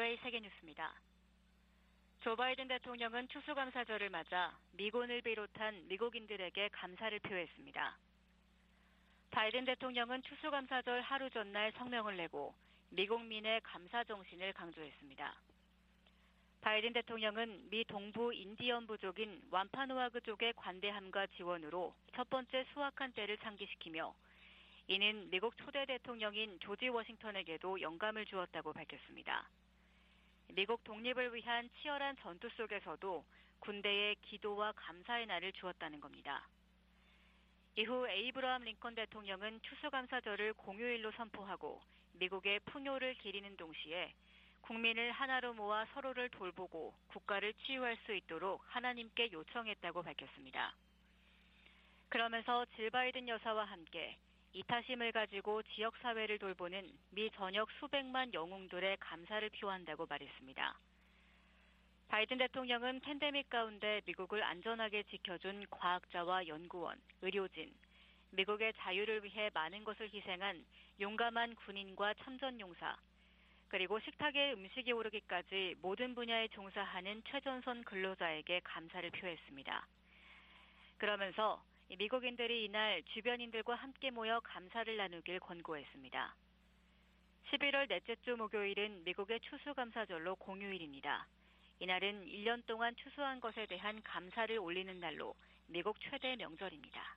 VOA 세계뉴스입니다. 조 바이든 대통령은 추수감사절을 맞아 미군을 비롯한 미국인들에게 감사를 표했습니다. 바이든 대통령은 추수감사절 하루 전날 성명을 내고 미국민의 감사 정신을 강조했습니다. 바이든 대통령은 미 동부 인디언 부족인 완파누아그족의 관대함과 지원으로 첫 번째 수확한 때를 상기시키며 이는 미국 초대 대통령인 조지 워싱턴에게도 영감을 주었다고 밝혔습니다. 미국 독립을 위한 치열한 전투 속에서도 군대에 기도와 감사의 날을 주었다는 겁니다. 이후 에이브러함 링컨 대통령은 추수감사절을 공휴일로 선포하고 미국의 풍요를 기리는 동시에 국민을 하나로 모아 서로를 돌보고 국가를 치유할 수 있도록 하나님께 요청했다고 밝혔습니다. 그러면서 질 바이든 여사와 함께 이타심을 가지고 지역사회를 돌보는 미 전역 수백만 영웅들의 감사를 표한다고 말했습니다. 바이든 대통령은 팬데믹 가운데 미국을 안전하게 지켜준 과학자와 연구원, 의료진, 미국의 자유를 위해 많은 것을 희생한 용감한 군인과 참전용사, 그리고 식탁에 음식이 오르기까지 모든 분야에 종사하는 최전선 근로자에게 감사를 표했습니다. 그러면서 미국인들이 이날 주변인들과 함께 모여 감사를 나누길 권고했습니다. 11월 넷째 주 목요일은 미국의 추수감사절로 공휴일입니다. 이날은 1년 동안 추수한 것에 대한 감사를 올리는 날로 미국 최대 명절입니다.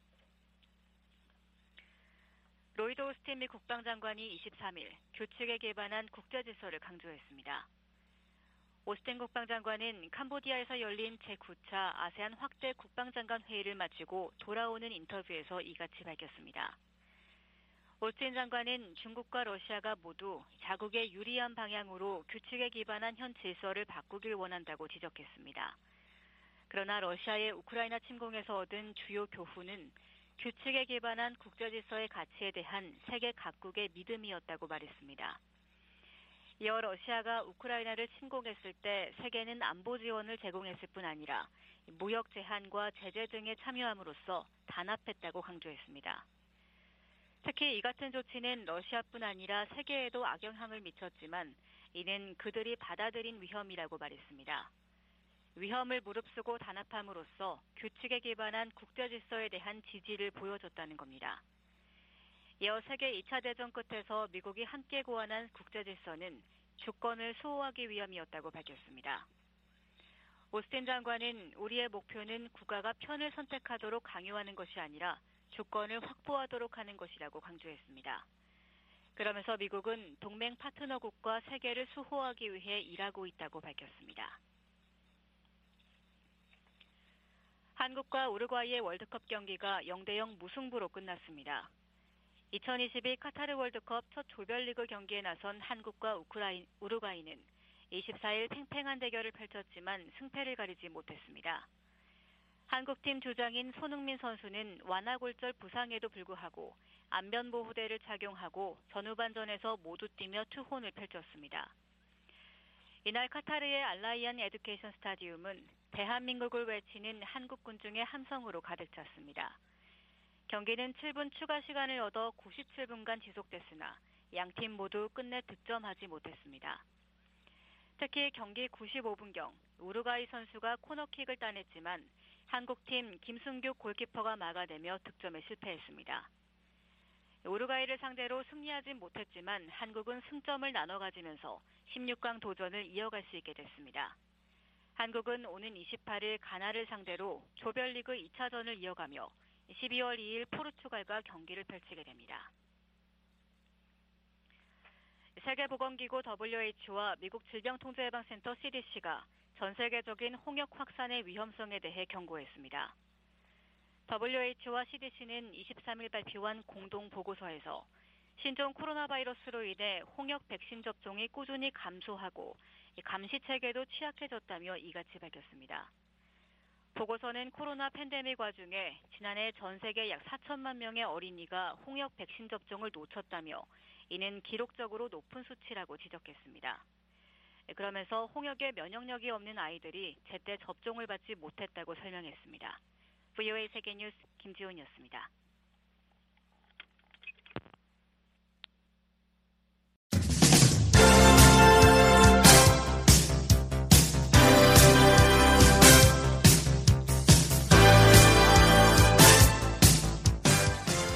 로이드 오스틴 미 국방장관이 23일 규칙에 기반한 국제질서를 강조했습니다. 오스틴 국방장관은 캄보디아에서 열린 제9차 아세안 확대 국방장관 회의를 마치고 돌아오는 인터뷰에서 이같이 밝혔습니다. 오스틴 장관은 중국과 러시아가 모두 자국의 유리한 방향으로 규칙에 기반한 현 질서를 바꾸길 원한다고 지적했습니다. 그러나 러시아의 우크라이나 침공에서 얻은 주요 교훈은 규칙에 기반한 국제질서의 가치에 대한 세계 각국의 믿음이었다고 말했습니다. 이어 러시아가 우크라이나를 침공했을 때 세계는 안보 지원을 제공했을 뿐 아니라 무역 제한과 제재 등에 참여함으로써 단합했다고 강조했습니다. 특히 이 같은 조치는 러시아뿐 아니라 세계에도 악영향을 미쳤지만 이는 그들이 받아들인 위험이라고 말했습니다. 위험을 무릅쓰고 단합함으로써 규칙에 기반한 국제질서에 대한 지지를 보여줬다는 겁니다. 이어 세계 2차 대전 끝에서 미국이 함께 고안한 국제질서는 주권을 수호하기 위함이었다고 밝혔습니다. 오스틴 장관은 우리의 목표는 국가가 편을 선택하도록 강요하는 것이 아니라 주권을 확보하도록 하는 것이라고 강조했습니다. 그러면서 미국은 동맹 파트너국과 세계를 수호하기 위해 일하고 있다고 밝혔습니다. 한국과 우루과이의 월드컵 경기가 0대0 무승부로 끝났습니다. 2022 카타르 월드컵 첫 조별리그 경기에 나선 한국과 우루과이는 24일 팽팽한 대결을 펼쳤지만 승패를 가리지 못했습니다. 한국팀 주장인 손흥민 선수는 완화골절 부상에도 불구하고 안면보호대를 착용하고 전후반전에서 모두 뛰며 투혼을 펼쳤습니다. 이날 카타르의 알라이안 에듀케이션 스타디움은 대한민국을 외치는 한국군 중의 함성으로 가득 찼습니다. 경기는 7분 추가 시간을 얻어 97분간 지속됐으나 양팀 모두 끝내 득점하지 못했습니다. 특히 경기 95분경 우루과이 선수가 코너킥을 따냈지만 한국팀 김승규 골키퍼가 막아내며 득점에 실패했습니다. 우루과이를 상대로 승리하진 못했지만 한국은 승점을 나눠 가지면서 16강 도전을 이어갈 수 있게 됐습니다. 한국은 오는 28일 가나를 상대로 조별리그 2차전을 이어가며 12월 2일 포르투갈과 경기를 펼치게 됩니다. 세계보건기구 WHO와 미국 질병통제예방센터 CDC가 전 세계적인 홍역 확산의 위험성에 대해 경고했습니다. WHO와 CDC는 23일 발표한 공동 보고서에서 신종 코로나 바이러스로 인해 홍역 백신 접종이 꾸준히 감소하고 감시 체계도 취약해졌다며 이같이 밝혔습니다. 보고서는 코로나 팬데믹 와중에 지난해 전 세계 약 4천만 명의 어린이가 홍역 백신 접종을 놓쳤다며 이는 기록적으로 높은 수치라고 지적했습니다. 그러면서 홍역에 면역력이 없는 아이들이 제때 접종을 받지 못했다고 설명했습니다. VOA 세계뉴스 김지훈이었습니다.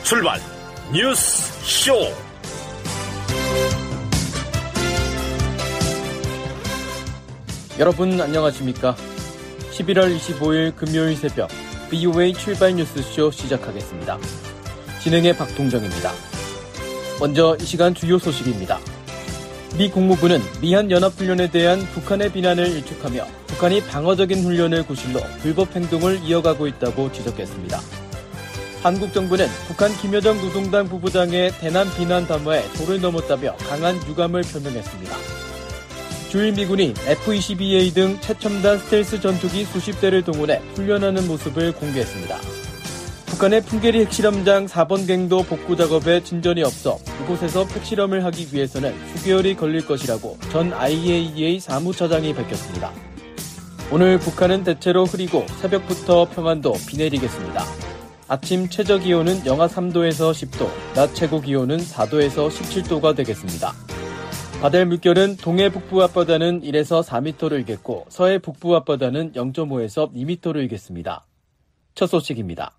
출발 뉴스 쇼. 여러분 안녕하십니까? 11월 25일 금요일 새벽 BOA 출발 뉴스쇼 시작하겠습니다. 진행의 박동정입니다. 먼저 이 시간 주요 소식입니다. 미 국무부는 미한 연합훈련에 대한 북한의 비난을 일축하며 북한이 방어적인 훈련을 구실로 불법 행동을 이어가고 있다고 지적했습니다. 한국 정부는 북한 김여정 노동당 부부장의 대남 비난 담화에 도를 넘었다며 강한 유감을 표명했습니다. 주일 미군이 F-22A 등 최첨단 스텔스 전투기 수십 대를 동원해 훈련하는 모습을 공개했습니다. 북한의 풍계리 핵실험장 4번 갱도 복구 작업에 진전이 없어 이곳에서 핵실험을 하기 위해서는 수개월이 걸릴 것이라고 전 IAEA 사무차장이 밝혔습니다. 오늘 북한은 대체로 흐리고 새벽부터 평안도 비 내리겠습니다. 아침 최저 기온은 영하 3도에서 10도, 낮 최고 기온은 4도에서 17도가 되겠습니다. 바다의 물결은 동해 북부 앞바다는 1에서 4m로 일겠고 서해 북부 앞바다는 0.5에서 2m로 일겠습니다. 첫 소식입니다.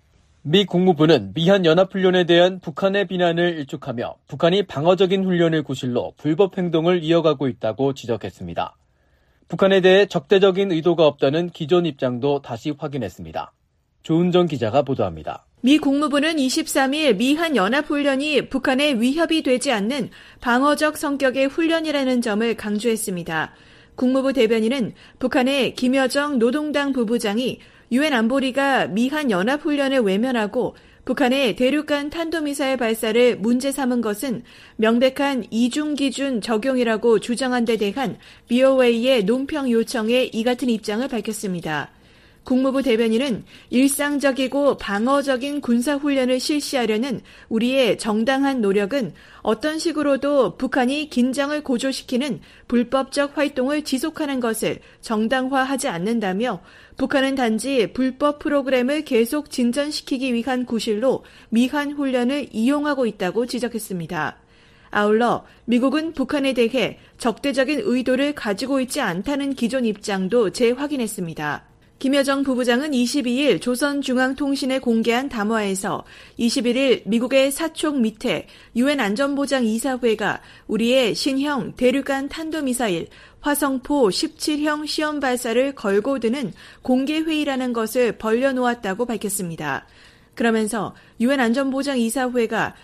미 국무부는 미한 연합훈련에 대한 북한의 비난을 일축하며 북한이 방어적인 훈련을 구실로 불법 행동을 이어가고 있다고 지적했습니다. 북한에 대해 적대적인 의도가 없다는 기존 입장도 다시 확인했습니다. 조은정 기자가 보도합니다. 미 국무부는 23일 미한 연합훈련이 북한에 위협이 되지 않는 방어적 성격의 훈련이라는 점을 강조했습니다. 국무부 대변인은 북한의 김여정 노동당 부부장이 유엔 안보리가 미한 연합훈련을 외면하고 북한의 대륙간 탄도미사일 발사를 문제 삼은 것은 명백한 이중기준 적용이라고 주장한 데 대한 BOA의 논평 요청에 이 같은 입장을 밝혔습니다. 국무부 대변인은 일상적이고 방어적인 군사훈련을 실시하려는 우리의 정당한 노력은 어떤 식으로도 북한이 긴장을 고조시키는 불법적 활동을 지속하는 것을 정당화하지 않는다며 북한은 단지 불법 프로그램을 계속 진전시키기 위한 구실로 미한 훈련을 이용하고 있다고 지적했습니다. 아울러 미국은 북한에 대해 적대적인 의도를 가지고 있지 않다는 기존 입장도 재확인했습니다. 김여정 부부장은 22일 조선중앙통신에 공개한 담화에서 21일 미국의 사촉 밑에 유엔 안전보장이사회가 우리의 신형 대륙간 탄도미사일 화성포 17형 시험 발사를 걸고 드는 공개회의라는 것을 벌려놓았다고 밝혔습니다. 그러면서 유엔 안전보장이사회가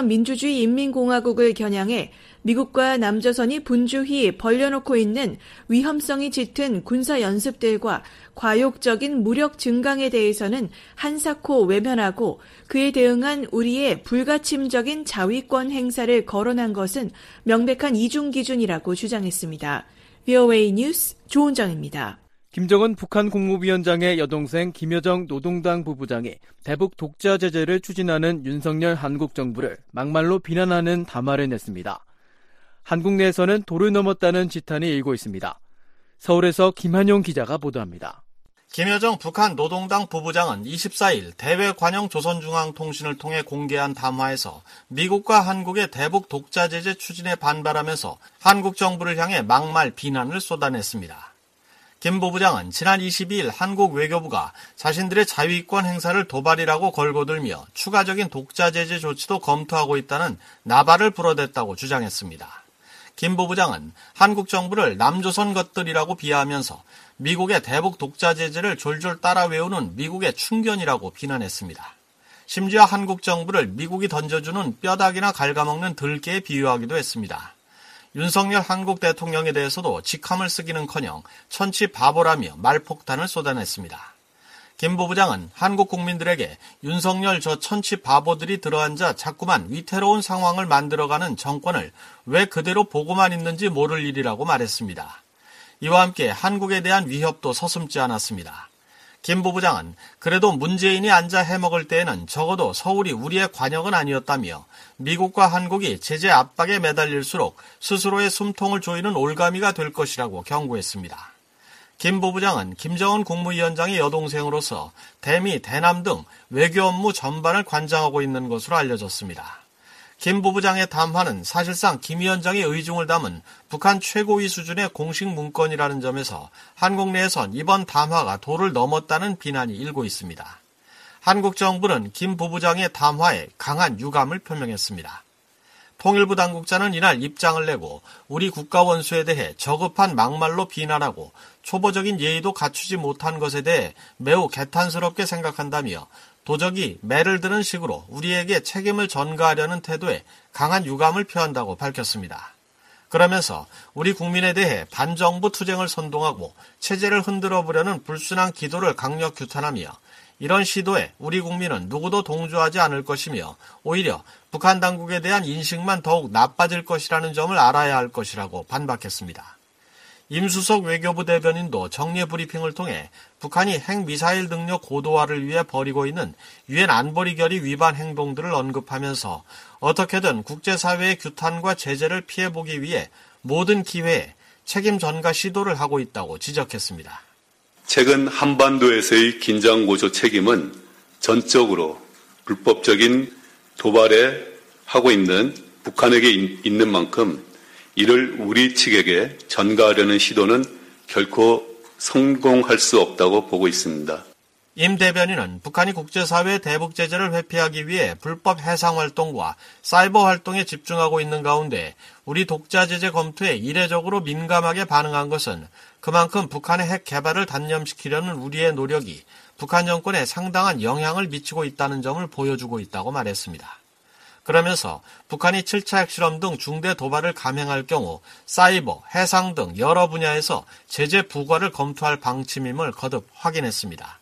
조선민주주의인민공화국을 겨냥해 미국과 남조선이 분주히 벌려놓고 있는 위험성이 짙은 군사연습들과 과욕적인 무력 증강에 대해서는 한사코 외면하고 그에 대응한 우리의 불가침적인 자위권 행사를 거론한 것은 명백한 이중기준이라고 주장했습니다. BOA 뉴스 조은정입니다. 김정은 북한 국무위원장의 여동생 김여정 노동당 부부장이 대북 독자 제재를 추진하는 윤석열 한국 정부를 막말로 비난하는 담화를 냈습니다. 한국 내에서는 도를 넘었다는 지탄이 일고 있습니다. 서울에서 김한용 기자가 보도합니다. 김여정 북한 노동당 부부장은 24일 대외관영 조선중앙통신을 통해 공개한 담화에서 미국과 한국의 대북 독자 제재 추진에 반발하면서 한국 정부를 향해 막말 비난을 쏟아냈습니다. 김 부부장은 지난 22일 한국 외교부가 자신들의 자위권 행사를 도발이라고 걸고들며 추가적인 독자 제재 조치도 검토하고 있다는 나발을 불어댔다고 주장했습니다. 김 부부장은 한국 정부를 남조선 것들이라고 비하하면서 미국의 대북 독자 제재를 졸졸 따라 외우는 미국의 충견이라고 비난했습니다. 심지어 한국 정부를 미국이 던져주는 뼈다귀나 갉아먹는 들개에 비유하기도 했습니다. 윤석열 한국 대통령에 대해서도 직함을 쓰기는커녕 천치 바보라며 말폭탄을 쏟아냈습니다. 김 부부장은 한국 국민들에게 윤석열 저 천치 바보들이 들어앉아 자꾸만 위태로운 상황을 만들어가는 정권을 왜 그대로 보고만 있는지 모를 일이라고 말했습니다. 이와 함께 한국에 대한 위협도 서슴지 않았습니다. 김 부부장은 그래도 문재인이 앉아 해먹을 때에는 적어도 서울이 우리의 관역은 아니었다며 미국과 한국이 제재 압박에 매달릴수록 스스로의 숨통을 조이는 올가미가 될 것이라고 경고했습니다. 김 부부장은 김정은 국무위원장의 여동생으로서 대미, 대남 등 외교 업무 전반을 관장하고 있는 것으로 알려졌습니다. 김 부부장의 담화는 사실상 김 위원장의 의중을 담은 북한 최고위 수준의 공식 문건이라는 점에서 한국 내에선 이번 담화가 도를 넘었다는 비난이 일고 있습니다. 한국 정부는 김 부부장의 담화에 강한 유감을 표명했습니다. 통일부 당국자는 이날 입장을 내고 우리 국가 원수에 대해 저급한 막말로 비난하고 초보적인 예의도 갖추지 못한 것에 대해 매우 개탄스럽게 생각한다며 도적이 매를 드는 식으로 우리에게 책임을 전가하려는 태도에 강한 유감을 표한다고 밝혔습니다. 그러면서 우리 국민에 대해 반정부 투쟁을 선동하고 체제를 흔들어 보려는 불순한 기도를 강력 규탄하며 이런 시도에 우리 국민은 누구도 동조하지 않을 것이며 오히려 북한 당국에 대한 인식만 더욱 나빠질 것이라는 점을 알아야 할 것이라고 반박했습니다. 임수석 외교부 대변인도 정례 브리핑을 통해 북한이 핵미사일 능력 고도화를 위해 벌이고 있는 유엔 안보리 결의 위반 행동들을 언급하면서 어떻게든 국제사회의 규탄과 제재를 피해보기 위해 모든 기회에 책임 전가 시도를 하고 있다고 지적했습니다. 최근 한반도에서의 긴장 고조 책임은 전적으로 불법적인 도발에 하고 있는 북한에게 있는 만큼 이를 우리 측에게 전가하려는 시도는 결코 성공할 수 없다고 보고 있습니다. 임 대변인은 북한이 국제사회의 대북 제재를 회피하기 위해 불법 해상 활동과 사이버 활동에 집중하고 있는 가운데 우리 독자 제재 검토에 이례적으로 민감하게 반응한 것은 그만큼 북한의 핵 개발을 단념시키려는 우리의 노력이 북한 정권에 상당한 영향을 미치고 있다는 점을 보여주고 있다고 말했습니다. 그러면서 북한이 7차 핵실험 등 중대 도발을 감행할 경우 사이버, 해상 등 여러 분야에서 제재 부과를 검토할 방침임을 거듭 확인했습니다.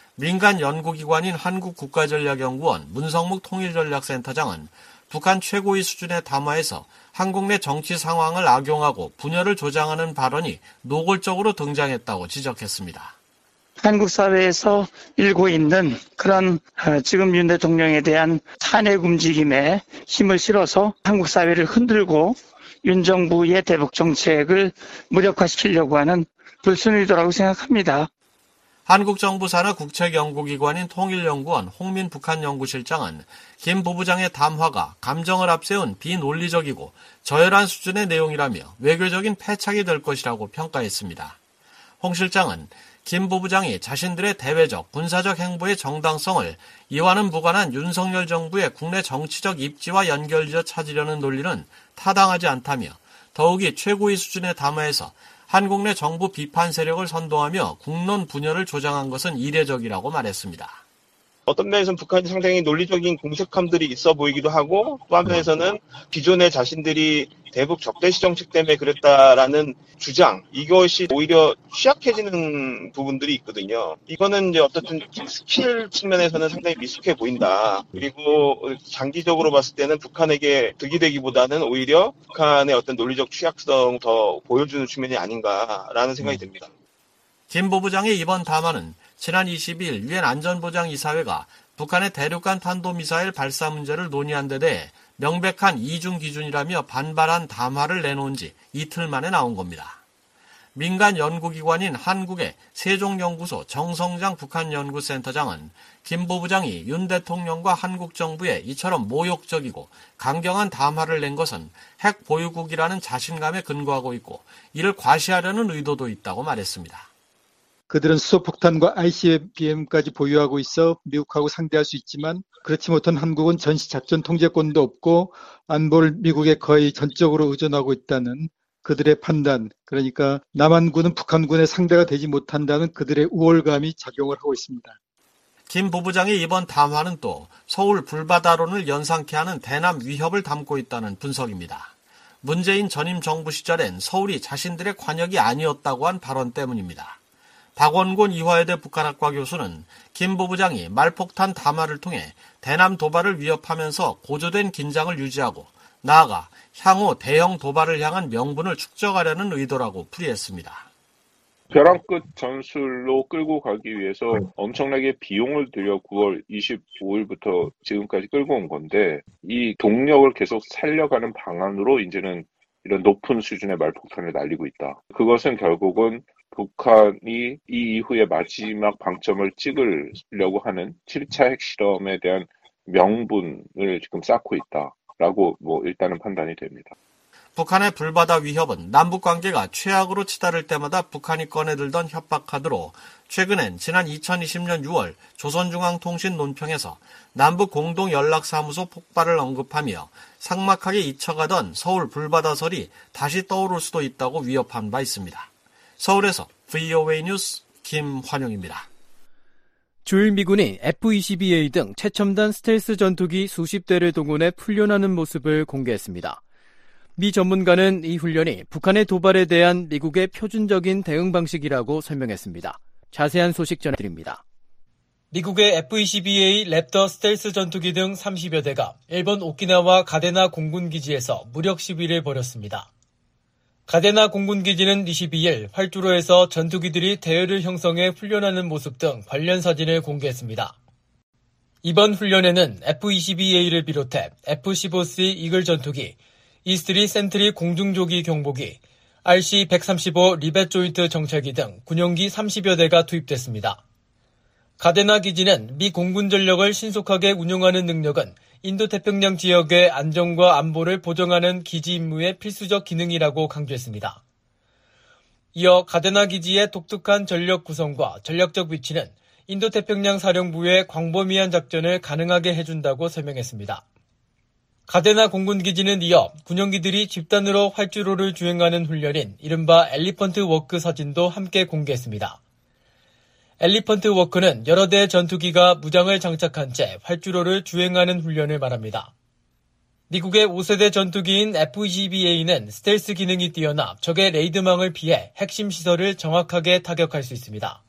민간 연구기관인 한국국가전략연구원 문성묵 통일전략센터장은 북한 최고위 수준의 담화에서 한국 내 정치 상황을 악용하고 분열을 조장하는 발언이 노골적으로 등장했다고 지적했습니다. 한국 사회에서 일고 있는 그런 지금 윤 대통령에 대한 탄핵 움직임에 힘을 실어서 한국 사회를 흔들고 윤 정부의 대북 정책을 무력화시키려고 하는 불순 의도라고 생각합니다. 한국 정부 산하 국책연구기관인 통일연구원 홍민 북한연구실장은 김 부부장의 담화가 감정을 앞세운 비논리적이고 저열한 수준의 내용이라며 외교적인 패착이 될 것이라고 평가했습니다. 홍 실장은 김 부부장이 자신들의 대외적, 군사적 행보의 정당성을 이와는 무관한 윤석열 정부의 국내 정치적 입지와 연결지어 찾으려는 논리는 타당하지 않다며 더욱이 최고위 수준의 담화에서 한국 내 정부 비판 세력을 선동하며 국론 분열을 조장한 것은 이례적이라고 말했습니다. 어떤 면에서는 북한이 상당히 논리적인 공색함들이 있어 보이기도 하고 또 한편에서는 기존에 자신들이 대북 적대시 정책 때문에 그랬다라는 주장, 이것이 오히려 취약해지는 부분들이 있거든요. 이거는 이제 어떻든 스킬 측면에서는 상당히 미숙해 보인다. 그리고 장기적으로 봤을 때는 북한에게 득이 되기보다는 오히려 북한의 어떤 논리적 취약성 더 보여주는 측면이 아닌가라는 생각이 듭니다. 김 부부장의 이번 담화는 지난 22일 유엔 안전보장이사회가 북한의 대륙간 탄도미사일 발사 문제를 논의한 데 대해 명백한 이중 기준이라며 반발한 담화를 내놓은 지 이틀 만에 나온 겁니다. 민간 연구기관인 한국의 세종연구소 정성장 북한연구센터장은 김 부부장이 윤 대통령과 한국 정부에 이처럼 모욕적이고 강경한 담화를 낸 것은 핵 보유국이라는 자신감에 근거하고 있고 이를 과시하려는 의도도 있다고 말했습니다. 그들은 수소폭탄과 ICBM까지 보유하고 있어 미국하고 상대할 수 있지만 그렇지 못한 한국은 전시작전 통제권도 없고 안보를 미국에 거의 전적으로 의존하고 있다는 그들의 판단, 그러니까 남한군은 북한군의 상대가 되지 못한다는 그들의 우월감이 작용을 하고 있습니다. 김 부부장의 이번 담화는 또 서울 불바다론을 연상케 하는 대남 위협을 담고 있다는 분석입니다. 문재인 전임 정부 시절엔 서울이 자신들의 관역이 아니었다고 한 발언 때문입니다. 박원곤 이화여대 북한학과 교수는 김 부부장이 말폭탄 담화를 통해 대남 도발을 위협하면서 고조된 긴장을 유지하고 나아가 향후 대형 도발을 향한 명분을 축적하려는 의도라고 풀이했습니다. 벼랑 끝 전술로 끌고 가기 위해서 엄청나게 비용을 들여 9월 25일부터 지금까지 끌고 온 건데 이 동력을 계속 살려가는 방안으로 이제는 이런 높은 수준의 말폭탄을 날리고 있다. 그것은 결국은 북한이 이 이후에 마지막 방점을 찍으려고 하는 7차 핵실험에 대한 명분을 지금 쌓고 있다라고 일단은 판단이 됩니다. 북한의 불바다 위협은 남북관계가 최악으로 치달을 때마다 북한이 꺼내들던 협박카드로 최근엔 지난 2020년 6월 조선중앙통신 논평에서 남북 공동연락사무소 폭발을 언급하며 삭막하게 잊혀가던 서울 불바다설이 다시 떠오를 수도 있다고 위협한 바 있습니다. 서울에서 VOA 뉴스 김환용입니다. 주일 미군이 F-22A 등 최첨단 스텔스 전투기 수십 대를 동원해 훈련하는 모습을 공개했습니다. 미 전문가는 이 훈련이 북한의 도발에 대한 미국의 표준적인 대응 방식이라고 설명했습니다. 자세한 소식 전해드립니다. 미국의 F-22A 랩터 스텔스 전투기 등 30여 대가 일본 오키나와 가데나 공군기지에서 무력 시위를 벌였습니다. 가데나 공군기지는 22일 활주로에서 전투기들이 대열을 형성해 훈련하는 모습 등 관련 사진을 공개했습니다. 이번 훈련에는 F-22A를 비롯해 F-15C 이글 전투기, 이스트리 센트리 공중조기 경보기, RC-135 리벳 조인트 정찰기 등 군용기 30여 대가 투입됐습니다. 가데나 기지는 미 공군 전력을 신속하게 운용하는 능력은 인도태평양 지역의 안정과 안보를 보장하는 기지 임무의 필수적 기능이라고 강조했습니다. 이어 가데나 기지의 독특한 전력 구성과 전략적 위치는 인도태평양 사령부의 광범위한 작전을 가능하게 해준다고 설명했습니다. 가데나 공군기지는 이어 군용기들이 집단으로 활주로를 주행하는 훈련인 이른바 엘리펀트 워크 사진도 함께 공개했습니다. 엘리펀트 워크는 여러 대의 전투기가 무장을 장착한 채 활주로를 주행하는 훈련을 말합니다. 미국의 5세대 전투기인 F-22A는 스텔스 기능이 뛰어나 적의 레이드망을 피해 핵심 시설을 정확하게 타격할 수 있습니다.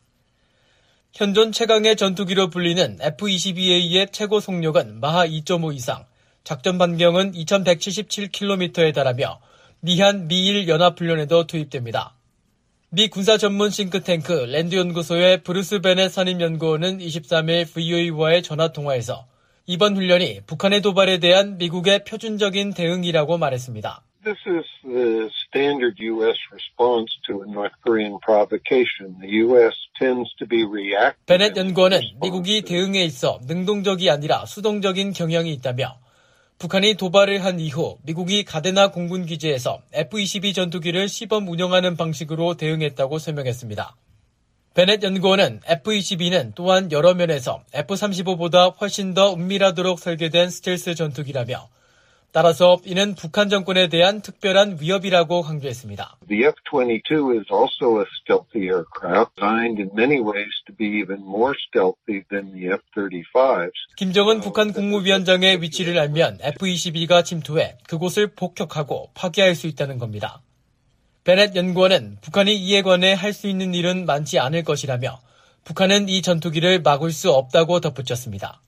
현존 최강의 전투기로 불리는 F-22A의 최고 속력은 마하 2.5 이상, 작전 반경은 2177km에 달하며 미한 미일 연합훈련에도 투입됩니다. 미 군사 전문 싱크탱크 랜드연구소의 브루스 베넷 선임연구원은 23일 VOA와의 전화통화에서 이번 훈련이 북한의 도발에 대한 미국의 표준적인 대응이라고 말했습니다. This is the standard U.S. response to a North Korean provocation. The U.S. tends to be reactive. 베넷 연구원은 미국이 대응에 있어 능동적이 아니라 수동적인 경향이 있다며 북한이 도발을 한 이후 미국이 가데나 공군기지에서 F-22 전투기를 시범 운영하는 방식으로 대응했다고 설명했습니다. 베넷 연구원은 F-22는 또한 여러 면에서 F-35보다 훨씬 더 은밀하도록 설계된 스텔스 전투기라며 따라서 이는 북한 정권에 대한 특별한 위협이라고 강조했습니다. The F-22 is also a stealthy aircraft, designed in many ways to be even more stealthy than the F-35s. 김정은 북한 국무위원장의 위치를 알면 F-22가 침투해 그곳을 폭격하고 파괴할 수 있다는 겁니다. 베넷 연구원은 북한이 이에 관해 할 수 있는 일은 많지 않을 것이라며 북한은 이 전투기를 막을 수 없다고 덧붙였습니다.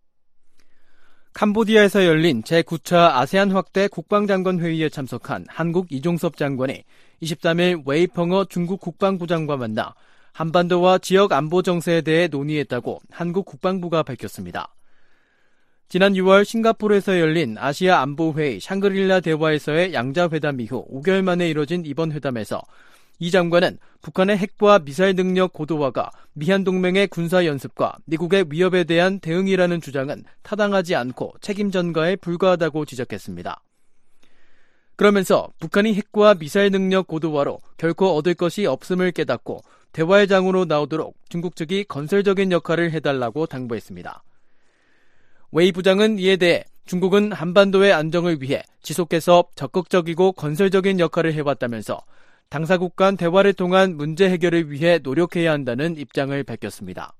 캄보디아에서 열린 제9차 아세안 확대 국방장관 회의에 참석한 한국 이종섭 장관이 23일 웨이펑어 중국 국방부장과 만나 한반도와 지역 안보 정세에 대해 논의했다고 한국 국방부가 밝혔습니다. 지난 6월 싱가포르에서 열린 아시아 안보회의 샹그릴라 대화에서의 양자회담 이후 5개월 만에 이뤄진 이번 회담에서 이 장관은 북한의 핵과 미사일 능력 고도화가 미한동맹의 군사연습과 미국의 위협에 대한 대응이라는 주장은 타당하지 않고 책임 전가에 불과하다고 지적했습니다. 그러면서 북한이 핵과 미사일 능력 고도화로 결코 얻을 것이 없음을 깨닫고 대화의 장으로 나오도록 중국 측이 건설적인 역할을 해달라고 당부했습니다. 웨이 부장은 이에 대해 중국은 한반도의 안정을 위해 지속해서 적극적이고 건설적인 역할을 해왔다면서 당사국 간 대화를 통한 문제 해결을 위해 노력해야 한다는 입장을 밝혔습니다.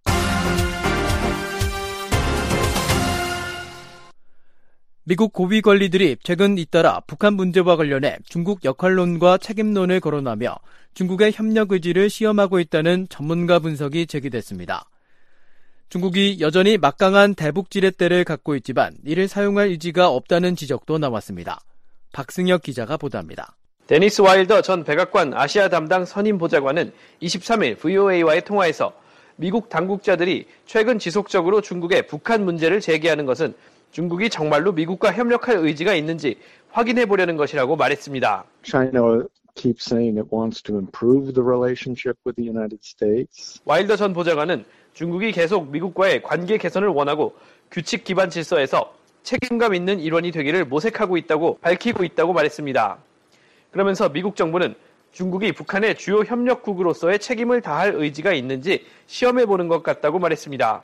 미국 고위 관리들이 최근 잇따라 북한 문제와 관련해 중국 역할론과 책임론을 거론하며 중국의 협력 의지를 시험하고 있다는 전문가 분석이 제기됐습니다. 중국이 여전히 막강한 대북 지렛대를 갖고 있지만 이를 사용할 의지가 없다는 지적도 나왔습니다. 박승혁 기자가 보도합니다. 데니스 와일더 전 백악관 아시아 담당 선임 보좌관은 23일 VOA와의 통화에서 미국 당국자들이 최근 지속적으로 중국의 북한 문제를 제기하는 것은 중국이 정말로 미국과 협력할 의지가 있는지 확인해 보려는 것이라고 말했습니다. China keeps saying it wants to improve the relationship with the United States. 와일더 전 보좌관은 중국이 계속 미국과의 관계 개선을 원하고 규칙 기반 질서에서 책임감 있는 일원이 되기를 모색하고 있다고 밝히고 있다고 말했습니다. 그러면서 미국 정부는 중국이 북한의 주요 협력국으로서의 책임을 다할 의지가 있는지 시험해보는 것 같다고 말했습니다.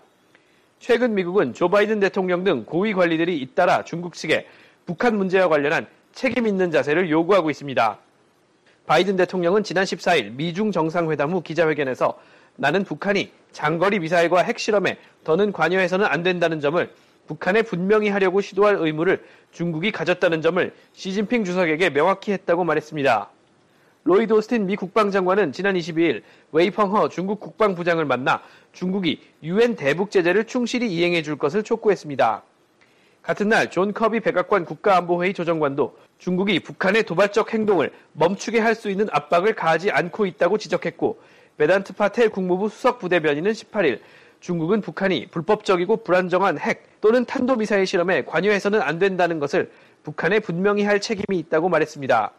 최근 미국은 조 바이든 대통령 등 고위 관리들이 잇따라 중국 측에 북한 문제와 관련한 책임 있는 자세를 요구하고 있습니다. 바이든 대통령은 지난 14일 미중 정상회담 후 기자회견에서 나는 북한이 장거리 미사일과 핵실험에 더는 관여해서는 안 된다는 점을 북한에 분명히 하려고 시도할 의무를 중국이 가졌다는 점을 시진핑 주석에게 명확히 했다고 말했습니다. 로이드 오스틴 미 국방장관은 지난 22일 웨이펑허 중국 국방부장을 만나 중국이 UN 대북 제재를 충실히 이행해 줄 것을 촉구했습니다. 같은 날 존 커비 백악관 국가안보회의 조정관도 중국이 북한의 도발적 행동을 멈추게 할 수 있는 압박을 가하지 않고 있다고 지적했고, 베단트 파텔 국무부 수석 부대변인은 18일 중국은 북한이 불법적이고 불안정한 핵 또는 탄도미사일 실험에 관여해서는 안 된다는 것을 북한에 분명히 할 책임이 있다고 말했습니다.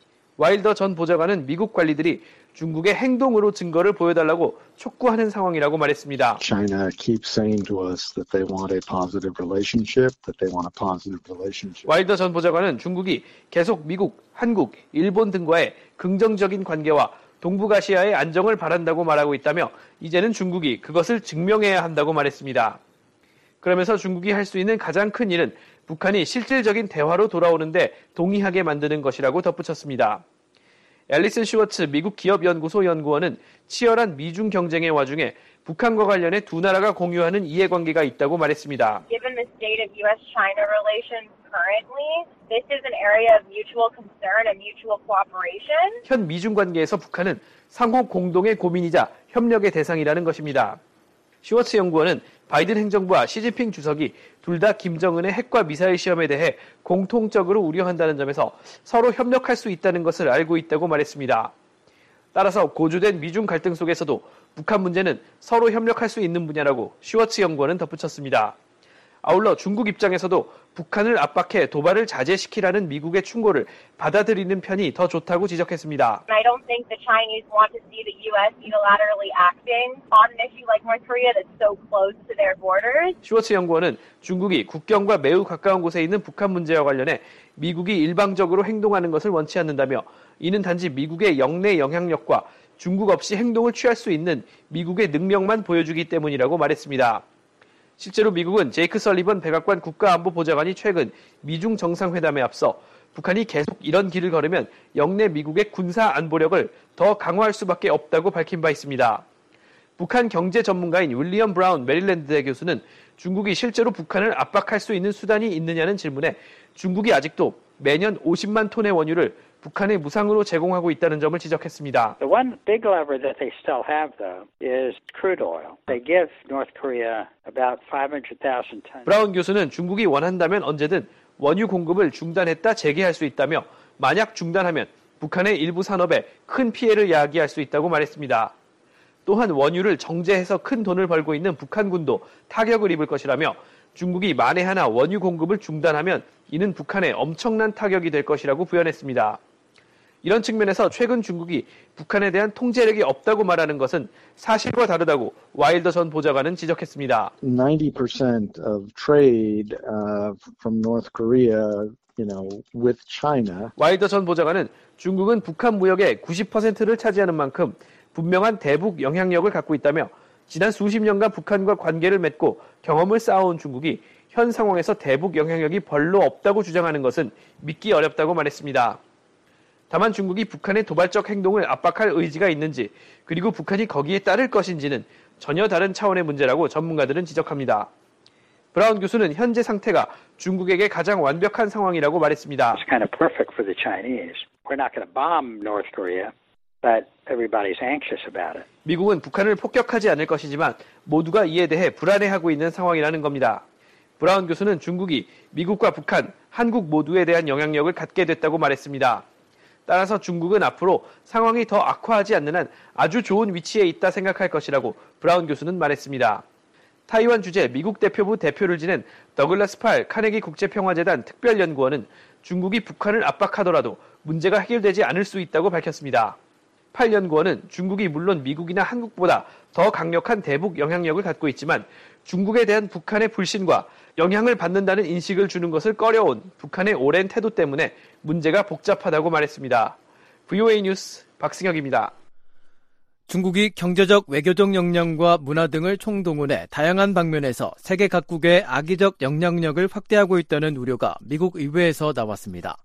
와일더 전 보좌관은 미국 관리들이 중국의 행동으로 증거를 보여달라고 촉구하는 상황이라고 말했습니다. China keeps saying to us that they want a positive relationship, that they want a positive relationship. 와일더 전 보좌관은 중국이 계속 미국, 한국, 일본 등과의 긍정적인 관계와 동북아시아의 안정을 바란다고 말하고 있다며 이제는 중국이 그것을 증명해야 한다고 말했습니다. 그러면서 중국이 할 수 있는 가장 큰 일은 북한이 실질적인 대화로 돌아오는데 동의하게 만드는 것이라고 덧붙였습니다. 앨리슨 슈워츠 미국 기업연구소 연구원은 치열한 미중 경쟁의 와중에 북한과 관련해 두 나라가 공유하는 이해관계가 있다고 말했습니다. Given the state of U.S.-China relations currently, this is an area of mutual concern and mutual cooperation. 현 미중 관계에서 북한은 상호 공동의 고민이자 협력의 대상이라는 것입니다. 슈워츠 연구원은 바이든 행정부와 시진핑 주석이 둘 다 김정은의 핵과 미사일 시험에 대해 공통적으로 우려한다는 점에서 서로 협력할 수 있다는 것을 알고 있다고 말했습니다. 따라서 고조된 미중 갈등 속에서도 북한 문제는 서로 협력할 수 있는 분야라고 슈워츠 연구원은 덧붙였습니다. 아울러 중국 입장에서도 북한을 압박해 도발을 자제시키라는 미국의 충고를 받아들이는 편이 더 좋다고 지적했습니다. I don't think the Chinese want to see the U.S. unilaterally acting on an issue like North Korea that's so close to their borders. 슈워츠 연구원은 중국이 국경과 매우 가까운 곳에 있는 북한 문제와 관련해 미국이 일방적으로 행동하는 것을 원치 않는다며 이는 단지 미국의 영내 영향력과 중국 없이 행동을 취할 수 있는 미국의 능력만 보여주기 때문이라고 말했습니다. 실제로 미국은 제이크 설리번 백악관 국가안보보좌관이 최근 미중 정상회담에 앞서 북한이 계속 이런 길을 걸으면 영내 미국의 군사 안보력을 더 강화할 수밖에 없다고 밝힌 바 있습니다. 북한 경제 전문가인 윌리엄 브라운 메릴랜드대 교수는 중국이 실제로 북한을 압박할 수 있는 수단이 있느냐는 질문에 중국이 아직도 매년 50만 톤의 원유를 북한에 무상으로 제공하고 있다는 점을 지적했습니다. The one big lever that they still have, though, is crude oil. They give North Korea about 500,000 tons. 브라운 교수는 중국이 원한다면 언제든 원유 공급을 중단했다 재개할 수 있다며 만약 중단하면 북한의 일부 산업에 큰 피해를 야기할 수 있다고 말했습니다. 또한 원유를 정제해서 큰 돈을 벌고 있는 북한군도 타격을 입을 것이라며 중국이 만에 하나 원유 공급을 중단하면 이는 북한에 엄청난 타격이 될 것이라고 부연했습니다. 이런 측면에서 최근 중국이 북한에 대한 통제력이 없다고 말하는 것은 사실과 다르다고 와일더 전 보좌관은 지적했습니다. 90% of trade from North Korea, with China. 와일더 전 보좌관은 중국은 북한 무역의 90%를 차지하는 만큼 분명한 대북 영향력을 갖고 있다며 지난 수십 년간 북한과 관계를 맺고 경험을 쌓아온 중국이 현 상황에서 대북 영향력이 별로 없다고 주장하는 것은 믿기 어렵다고 말했습니다. 다만 중국이 북한의 도발적 행동을 압박할 의지가 있는지 그리고 북한이 거기에 따를 것인지는 전혀 다른 차원의 문제라고 전문가들은 지적합니다. 브라운 교수는 현재 상태가 중국에게 가장 완벽한 상황이라고 말했습니다. It's kind of perfect for the Chinese. We're not going to bomb North Korea, but everybody's anxious about it. 미국은 북한을 폭격하지 않을 것이지만 모두가 이에 대해 불안해하고 있는 상황이라는 겁니다. 브라운 교수는 중국이 미국과 북한, 한국 모두에 대한 영향력을 갖게 됐다고 말했습니다. 따라서 중국은 앞으로 상황이 더 악화하지 않는 한 아주 좋은 위치에 있다 생각할 것이라고 브라운 교수는 말했습니다. 타이완 주재 미국 대표부 대표를 지낸 더글라스 팔 카네기 국제평화재단 특별연구원은 중국이 북한을 압박하더라도 문제가 해결되지 않을 수 있다고 밝혔습니다. 팔 연구원은 중국이 물론 미국이나 한국보다 더 강력한 대북 영향력을 갖고 있지만 중국에 대한 북한의 불신과 영향을 받는다는 인식을 주는 것을 꺼려온 북한의 오랜 태도 때문에 문제가 복잡하다고 말했습니다. VOA 뉴스 박승혁입니다. 중국이 경제적, 외교적 역량과 문화 등을 총동원해 다양한 방면에서 세계 각국의 악의적 영향력을 확대하고 있다는 우려가 미국 의회에서 나왔습니다.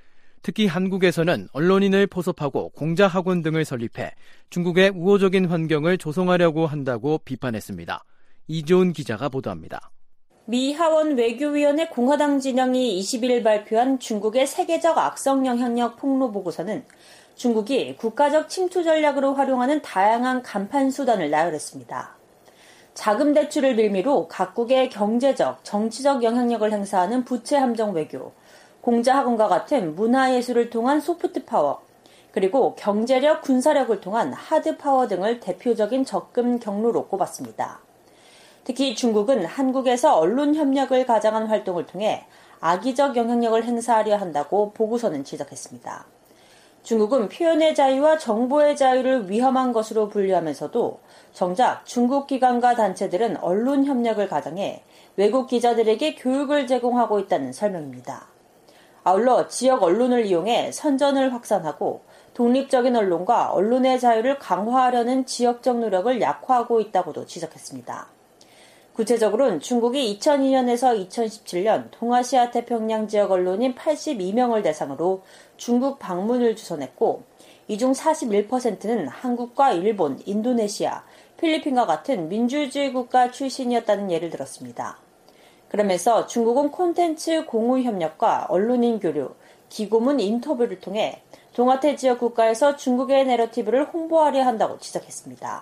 특히 한국에서는 언론인을 포섭하고 공자학원 등을 설립해 중국의 우호적인 환경을 조성하려고 한다고 비판했습니다. 이조은 기자가 보도합니다. 미 하원 외교위원회 공화당 진영이 20일 발표한 중국의 세계적 악성 영향력 폭로 보고서는 중국이 국가적 침투 전략으로 활용하는 다양한 간판 수단을 나열했습니다. 자금 대출을 빌미로 각국의 경제적, 정치적 영향력을 행사하는 부채 함정 외교, 공자학원과 같은 문화예술을 통한 소프트 파워, 그리고 경제력, 군사력을 통한 하드 파워 등을 대표적인 접근 경로로 꼽았습니다. 특히 중국은 한국에서 언론 협력을 가장한 활동을 통해 악의적 영향력을 행사하려 한다고 보고서는 지적했습니다. 중국은 표현의 자유와 정보의 자유를 위험한 것으로 분류하면서도 정작 중국 기관과 단체들은 언론 협력을 가장해 외국 기자들에게 교육을 제공하고 있다는 설명입니다. 아울러 지역 언론을 이용해 선전을 확산하고 독립적인 언론과 언론의 자유를 강화하려는 지역적 노력을 약화하고 있다고도 지적했습니다. 구체적으로는 중국이 2002년에서 2017년 동아시아 태평양 지역 언론인 82명을 대상으로 중국 방문을 주선했고, 이 중 41%는 한국과 일본, 인도네시아, 필리핀과 같은 민주주의 국가 출신이었다는 예를 들었습니다. 그러면서 중국은 콘텐츠 공유 협력과 언론인 교류, 기고문 인터뷰를 통해 동아태 지역 국가에서 중국의 내러티브를 홍보하려 한다고 지적했습니다.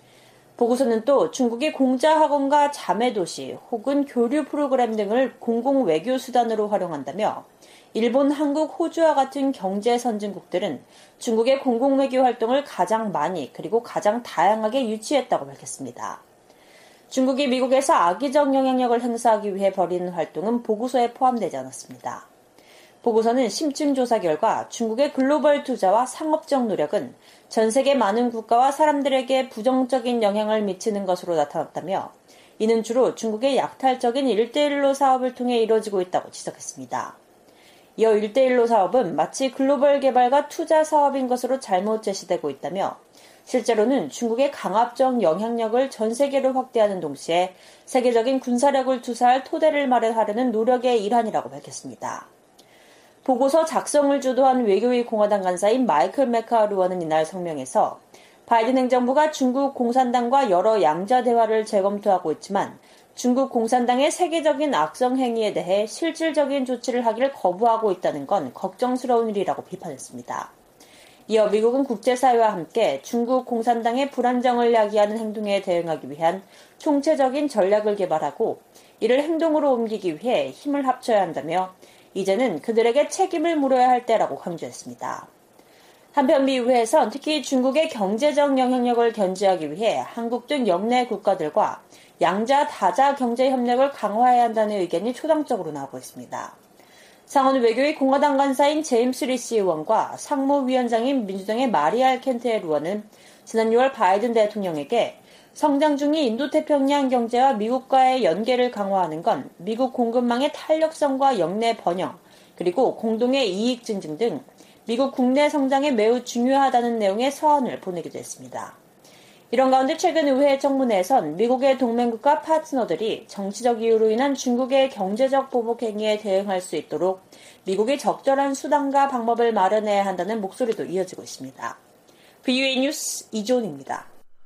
보고서는 또 중국이 공자학원과 자매도시 혹은 교류 프로그램 등을 공공 외교 수단으로 활용한다며 일본, 한국, 호주와 같은 경제 선진국들은 중국의 공공 외교 활동을 가장 많이 그리고 가장 다양하게 유치했다고 밝혔습니다. 중국이 미국에서 악의적 영향력을 행사하기 위해 벌이는 활동은 보고서에 포함되지 않았습니다. 보고서는 심층 조사 결과 중국의 글로벌 투자와 상업적 노력은 전 세계 많은 국가와 사람들에게 부정적인 영향을 미치는 것으로 나타났다며, 이는 주로 중국의 약탈적인 1대1로 사업을 통해 이루어지고 있다고 지적했습니다. 이어 1대1로 사업은 마치 글로벌 개발과 투자 사업인 것으로 잘못 제시되고 있다며, 실제로는 중국의 강압적 영향력을 전 세계로 확대하는 동시에 세계적인 군사력을 투사할 토대를 마련하려는 노력의 일환이라고 밝혔습니다. 보고서 작성을 주도한 외교위 공화당 간사인 마이클 맥카루 의원은 이날 성명에서 바이든 행정부가 중국 공산당과 여러 양자 대화를 재검토하고 있지만 중국 공산당의 세계적인 악성 행위에 대해 실질적인 조치를 하기를 거부하고 있다는 건 걱정스러운 일이라고 비판했습니다. 이어 미국은 국제사회와 함께 중국 공산당의 불안정을 야기하는 행동에 대응하기 위한 총체적인 전략을 개발하고 이를 행동으로 옮기기 위해 힘을 합쳐야 한다며 이제는 그들에게 책임을 물어야 할 때라고 강조했습니다. 한편 미 의회에선 특히 중국의 경제적 영향력을 견제하기 위해 한국 등 역내 국가들과 양자 다자 경제 협력을 강화해야 한다는 의견이 초당적으로 나오고 있습니다. 상원 외교위 공화당 간사인 제임스 리시 의원과 상무위원장인 민주당의 마리알 켄트엘 의원은 지난 6월 바이든 대통령에게 성장 중인 인도태평양 경제와 미국과의 연계를 강화하는 건 미국 공급망의 탄력성과 역내 번영, 그리고 공동의 이익 증진 등 미국 국내 성장에 매우 중요하다는 내용의 서한을 보내기도 했습니다. 이런 가운데 최근 의회 청문회에선 미국의 동맹국가 파트너들이 정치적 이유로 인한 중국의 경제적 보복 행위에 대응할 수 있도록 미국이 적절한 수단과 방법을 마련해야 한다는 목소리도 이어지고 있습니다. VOA 뉴스 이조은입니다.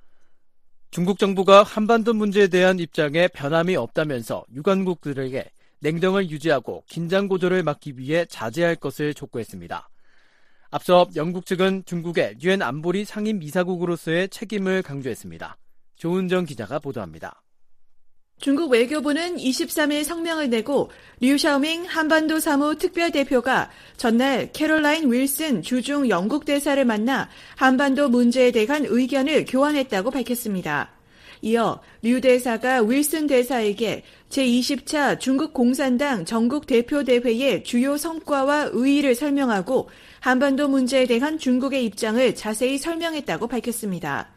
중국 정부가 한반도 문제에 대한 입장에 변함이 없다면서 유관국들에게 냉정을 유지하고 긴장 고조를 막기 위해 자제할 것을 촉구했습니다. 앞서 영국 측은 중국의 유엔 안보리 상임 이사국으로서의 책임을 강조했습니다. 조은정 기자가 보도합니다. 중국 외교부는 23일 성명을 내고 류 샤오밍 한반도 사무 특별대표가 전날 캐롤라인 윌슨 주중 영국 대사를 만나 한반도 문제에 대한 의견을 교환했다고 밝혔습니다. 이어 류 대사가 윌슨 대사에게 제20차 중국 공산당 전국 대표대회의 주요 성과와 의의를 설명하고 한반도 문제에 대한 중국의 입장을 자세히 설명했다고 밝혔습니다.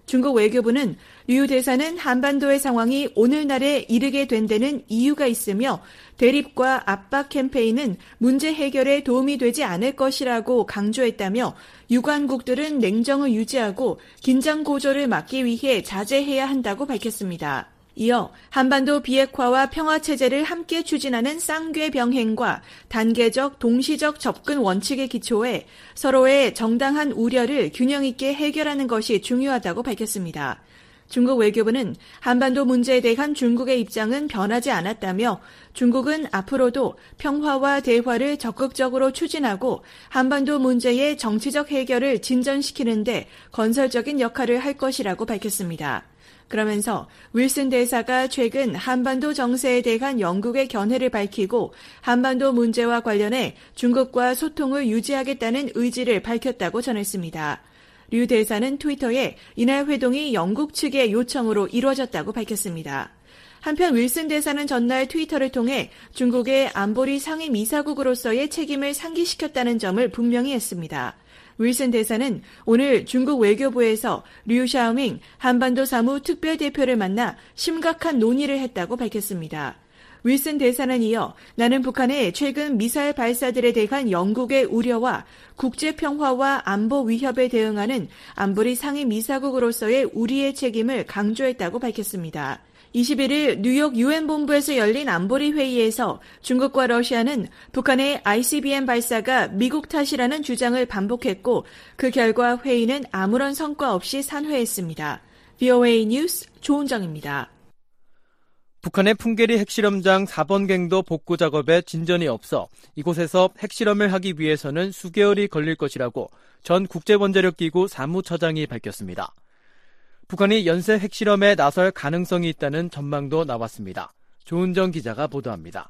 중국 외교부는 류 대사는 한반도의 상황이 오늘날에 이르게 된 데는 이유가 있으며 대립과 압박 캠페인은 문제 해결에 도움이 되지 않을 것이라고 강조했다며 유관국들은 냉정을 유지하고 긴장 고조를 막기 위해 자제해야 한다고 밝혔습니다. 이어 한반도 비핵화와 평화체제를 함께 추진하는 쌍궤 병행과 단계적 동시적 접근 원칙에 기초해 서로의 정당한 우려를 균형 있게 해결하는 것이 중요하다고 밝혔습니다. 중국 외교부는 한반도 문제에 대한 중국의 입장은 변하지 않았다며 중국은 앞으로도 평화와 대화를 적극적으로 추진하고 한반도 문제의 정치적 해결을 진전시키는 데 건설적인 역할을 할 것이라고 밝혔습니다. 그러면서 윌슨 대사가 최근 한반도 정세에 대한 영국의 견해를 밝히고 한반도 문제와 관련해 중국과 소통을 유지하겠다는 의지를 밝혔다고 전했습니다. 류 대사는 트위터에 이날 회동이 영국 측의 요청으로 이루어졌다고 밝혔습니다. 한편 윌슨 대사는 전날 트위터를 통해 중국의 안보리 상임이사국으로서의 책임을 상기시켰다는 점을 분명히 했습니다. 윌슨 대사는 오늘 중국 외교부에서 류 샤오밍 한반도 사무 특별대표를 만나 심각한 논의를 했다고 밝혔습니다. 윌슨 대사는 이어 나는 북한의 최근 미사일 발사들에 대한 영국의 우려와 국제평화와 안보 위협에 대응하는 안보리 상임이사국으로서의 우리의 책임을 강조했다고 밝혔습니다. 21일 뉴욕 유엔본부에서 열린 안보리 회의에서 중국과 러시아는 북한의 ICBM 발사가 미국 탓이라는 주장을 반복했고 그 결과 회의는 아무런 성과 없이 산회했습니다. VOA 뉴스 조은정입니다. 북한의 풍계리 핵실험장 4번갱도 복구 작업에 진전이 없어 이곳에서 핵실험을 하기 위해서는 수개월이 걸릴 것이라고 전 국제원자력기구 사무처장이 밝혔습니다. 북한이 연쇄 핵실험에 나설 가능성이 있다는 전망도 나왔습니다. 조은정 기자가 보도합니다.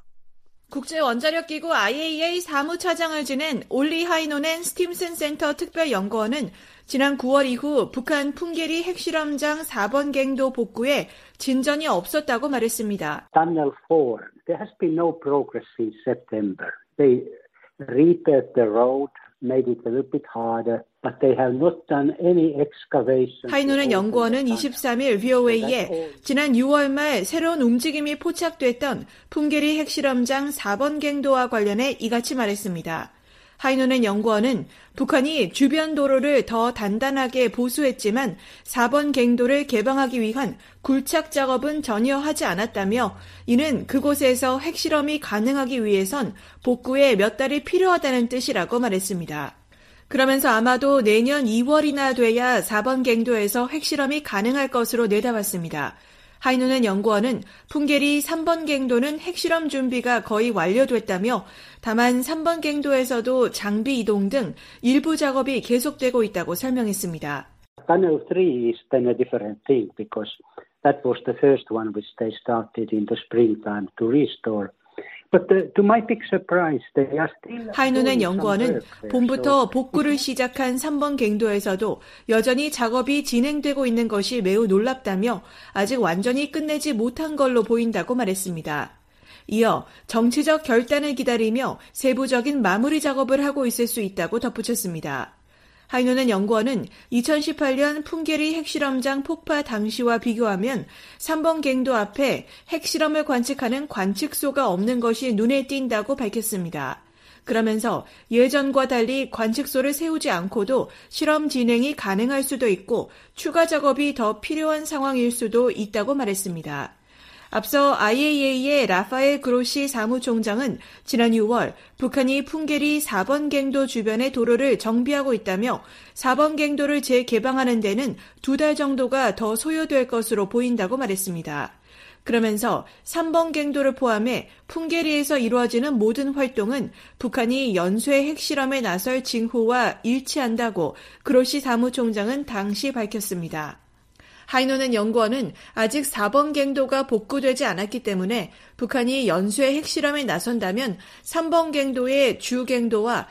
국제원자력기구 IAEA 사무차장을 지낸 올리 하이노넨 스팀슨 센터 특별연구원은 지난 9월 이후 북한 풍계리 핵실험장 4번갱도 복구에 진전이 없었다고 말했습니다. Tunnel 4, there has been no progress since September. They repaired the road, made it a little bit harder. But they have not done any excavation. 하이노넨 연구원은 23일 VOA에 지난 6월 말 새로운 움직임이 포착됐던 풍계리 핵실험장 4번갱도와 관련해 이같이 말했습니다. 하이노넨 연구원은 북한이 주변 도로를 더 단단하게 보수했지만 4번갱도를 개방하기 위한 굴착 작업은 전혀 하지 않았다며 이는 그곳에서 핵실험이 가능하기 위해선 복구에 몇 달이 필요하다는 뜻이라고 말했습니다. 그러면서 아마도 내년 2월이나 돼야 4번갱도에서 핵실험이 가능할 것으로 내다봤습니다. 하이노넨 연구원은 풍계리 3번갱도는 핵실험 준비가 거의 완료됐다며 다만 3번갱도에서도 장비 이동 등 일부 작업이 계속되고 있다고 설명했습니다. Tunnel 3 is then a different thing because that was the first one which they started in the springtime to restore. But to my big surprise, they are still 하이노넨 연구원은 봄부터 복구를 시작한 3번 갱도에서도 여전히 작업이 진행되고 있는 것이 매우 놀랍다며 아직 완전히 끝내지 못한 걸로 보인다고 말했습니다. 이어 정치적 결단을 기다리며 세부적인 마무리 작업을 하고 있을 수 있다고 덧붙였습니다. 하이노넨 연구원은 2018년 풍계리 핵실험장 폭파 당시와 비교하면 3번갱도 앞에 핵실험을 관측하는 관측소가 없는 것이 눈에 띈다고 밝혔습니다. 그러면서 예전과 달리 관측소를 세우지 않고도 실험 진행이 가능할 수도 있고 추가 작업이 더 필요한 상황일 수도 있다고 말했습니다. 앞서 IAEA의 라파엘 그로시 사무총장은 지난 6월 북한이 풍계리 4번갱도 주변의 도로를 정비하고 있다며 4번갱도를 재개방하는 데는 2달 정도가 더 소요될 것으로 보인다고 말했습니다. 그러면서 3번갱도를 포함해 풍계리에서 이루어지는 모든 활동은 북한이 연쇄 핵실험에 나설 징후와 일치한다고 그로시 사무총장은 당시 밝혔습니다. 하이노넨 연구원은 아직 4번갱도가 복구되지 않았기 때문에 북한이 연쇄 핵실험에 나선다면 3번갱도의 주갱도와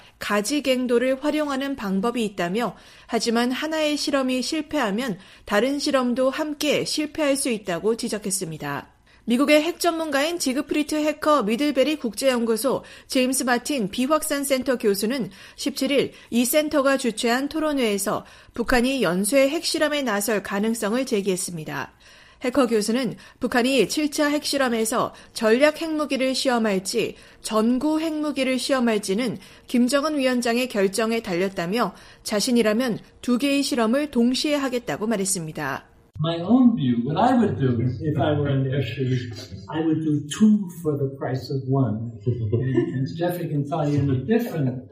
가지갱도를 활용하는 방법이 있다며 하지만 하나의 실험이 실패하면 다른 실험도 함께 실패할 수 있다고 지적했습니다. 미국의 핵 전문가인 지그프리트 해커 미들베리 국제연구소 제임스 마틴 비확산센터 교수는 17일 이 센터가 주최한 토론회에서 북한이 연쇄 핵실험에 나설 가능성을 제기했습니다. 해커 교수는 북한이 7차 핵실험에서 전략 핵무기를 시험할지 전구 핵무기를 시험할지는 김정은 위원장의 결정에 달렸다며 자신이라면 2개의 실험을 동시에 하겠다고 말했습니다. My own view, what I would do if I were in their shoes, I would do 2 for the price of 1. And Jeffrey can tell you in a different.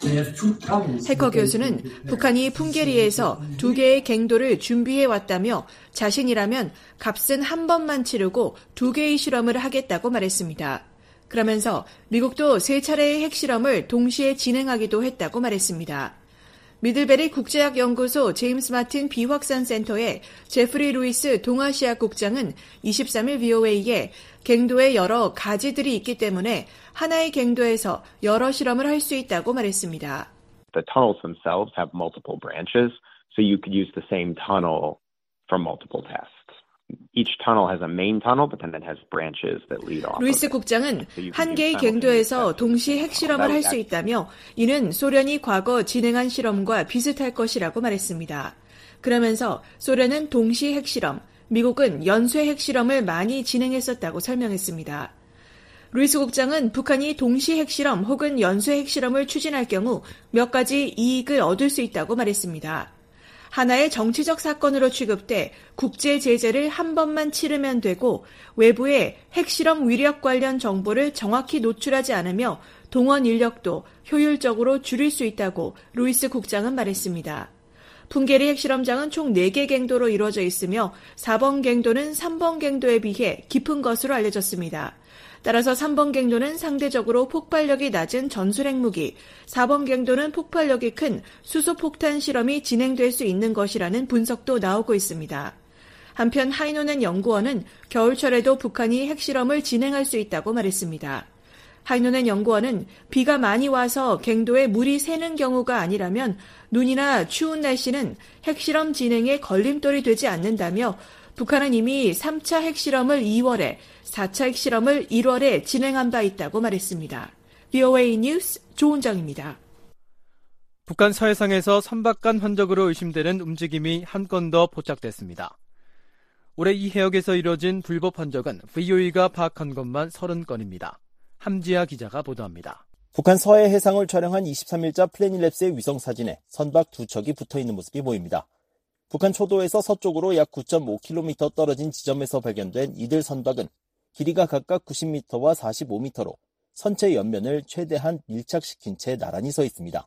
해커 교수는 북한이 풍계리에서 2개의 갱도를 준비해 왔다며 자신이라면 값은 한 번만 치르고 2개의 실험을 하겠다고 말했습니다. 그러면서 미국도 3차례의 핵실험을 동시에 진행하기도 했다고 말했습니다. 미들베리 국제학연구소 제임스 마틴 비확산센터의 제프리 루이스 동아시아 국장은 23일 VOA에 갱도에 여러 가지들이 있기 때문에 하나의 갱도에서 여러 실험을 할 수 있다고 말했습니다. The tunnels themselves have multiple branches, so you could use the same tunnel for multiple tests. Each tunnel has a main tunnel, but then it has branches that lead off. 루이스 국장은 한 개의 갱도에서 동시에 핵실험을 할 수 있다며 이는 소련이 과거 진행한 실험과 비슷할 것이라고 말했습니다. 그러면서 소련은 동시 핵실험, 미국은 연쇄 핵실험을 많이 진행했었다고 설명했습니다. 루이스 국장은 북한이 동시 핵실험 혹은 연쇄 핵실험을 추진할 경우 몇 가지 이익을 얻을 수 있다고 말했습니다. 하나의 정치적 사건으로 취급돼 국제 제재를 한 번만 치르면 되고 외부에 핵실험 위력 관련 정보를 정확히 노출하지 않으며 동원 인력도 효율적으로 줄일 수 있다고 루이스 국장은 말했습니다. 풍계리 핵실험장은 총 4개 갱도로 이루어져 있으며 4번 갱도는 3번 갱도에 비해 깊은 것으로 알려졌습니다. 따라서 3번 갱도는 상대적으로 폭발력이 낮은 전술핵무기, 4번 갱도는 폭발력이 큰 수소폭탄 실험이 진행될 수 있는 것이라는 분석도 나오고 있습니다. 한편 하이노넨 연구원은 겨울철에도 북한이 핵실험을 진행할 수 있다고 말했습니다. 하이노넨 연구원은 비가 많이 와서 갱도에 물이 새는 경우가 아니라면 눈이나 추운 날씨는 핵실험 진행에 걸림돌이 되지 않는다며 북한은 이미 3차 핵실험을 2월에, 4차 핵실험을 1월에 진행한 바 있다고 말했습니다. VOA 뉴스 조은정입니다. 북한 서해상에서 선박간 흔적으로 의심되는 움직임이 한 건 더 포착됐습니다. 올해 이 해역에서 이뤄진 불법 흔적은 VOA가 파악한 것만 30건입니다. 함지아 기자가 보도합니다. 북한 서해 해상을 촬영한 23일자 플래닛랩스의 위성사진에 선박 2척이 붙어있는 모습이 보입니다. 북한 초도에서 서쪽으로 약 9.5km 떨어진 지점에서 발견된 이들 선박은 길이가 각각 90m와 45m로 선체 옆면을 최대한 밀착시킨 채 나란히 서 있습니다.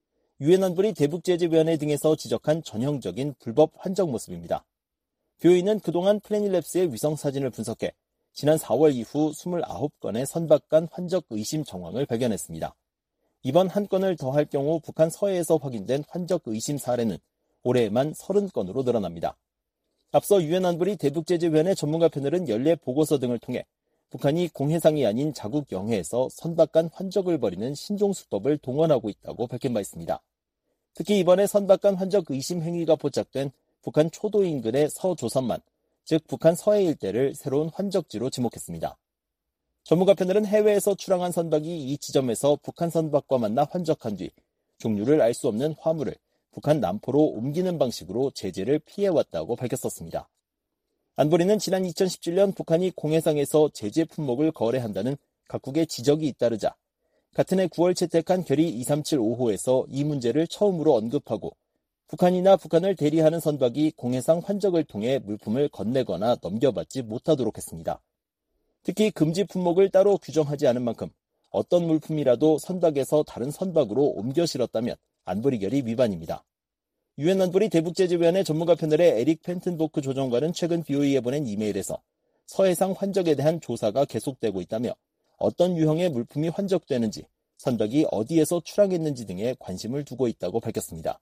유엔 안보리 대북제재위원회 등에서 지적한 전형적인 불법 환적 모습입니다. VOA는 그동안 플래닛랩스의 위성사진을 분석해 지난 4월 이후 29건의 선박 간 환적 의심 정황을 발견했습니다. 이번 한 건을 더할 경우 북한 서해에서 확인된 환적 의심 사례는 올해에만 30건으로 늘어납니다. 앞서 유엔 안보리 대북제재위원회 전문가 패널은 연례 보고서 등을 통해 북한이 공해상이 아닌 자국 영해에서 선박 간 환적을 벌이는 신종수법을 동원하고 있다고 밝힌 바 있습니다. 특히 이번에 선박 간 환적 의심 행위가 포착된 북한 초도 인근의 서조선만, 즉 북한 서해 일대를 새로운 환적지로 지목했습니다. 전문가 패널은 해외에서 출항한 선박이 이 지점에서 북한 선박과 만나 환적한 뒤 종류를 알 수 없는 화물을 북한 남포로 옮기는 방식으로 제재를 피해왔다고 밝혔었습니다. 안보리는 지난 2017년 북한이 공해상에서 제재 품목을 거래한다는 각국의 지적이 잇따르자 같은 해 9월 채택한 결의 2375호에서 이 문제를 처음으로 언급하고 북한이나 북한을 대리하는 선박이 공해상 환적을 통해 물품을 건네거나 넘겨받지 못하도록 했습니다. 특히 금지 품목을 따로 규정하지 않은 만큼 어떤 물품이라도 선박에서 다른 선박으로 옮겨 실었다면 안보리 결의 위반입니다. 유엔 안보리 대북제재위원회 전문가 패널의 에릭 펜튼보크 조정관은 최근 VOA에 보낸 이메일에서 서해상 환적에 대한 조사가 계속되고 있다며 어떤 유형의 물품이 환적되는지, 선박이 어디에서 출항했는지 등에 관심을 두고 있다고 밝혔습니다.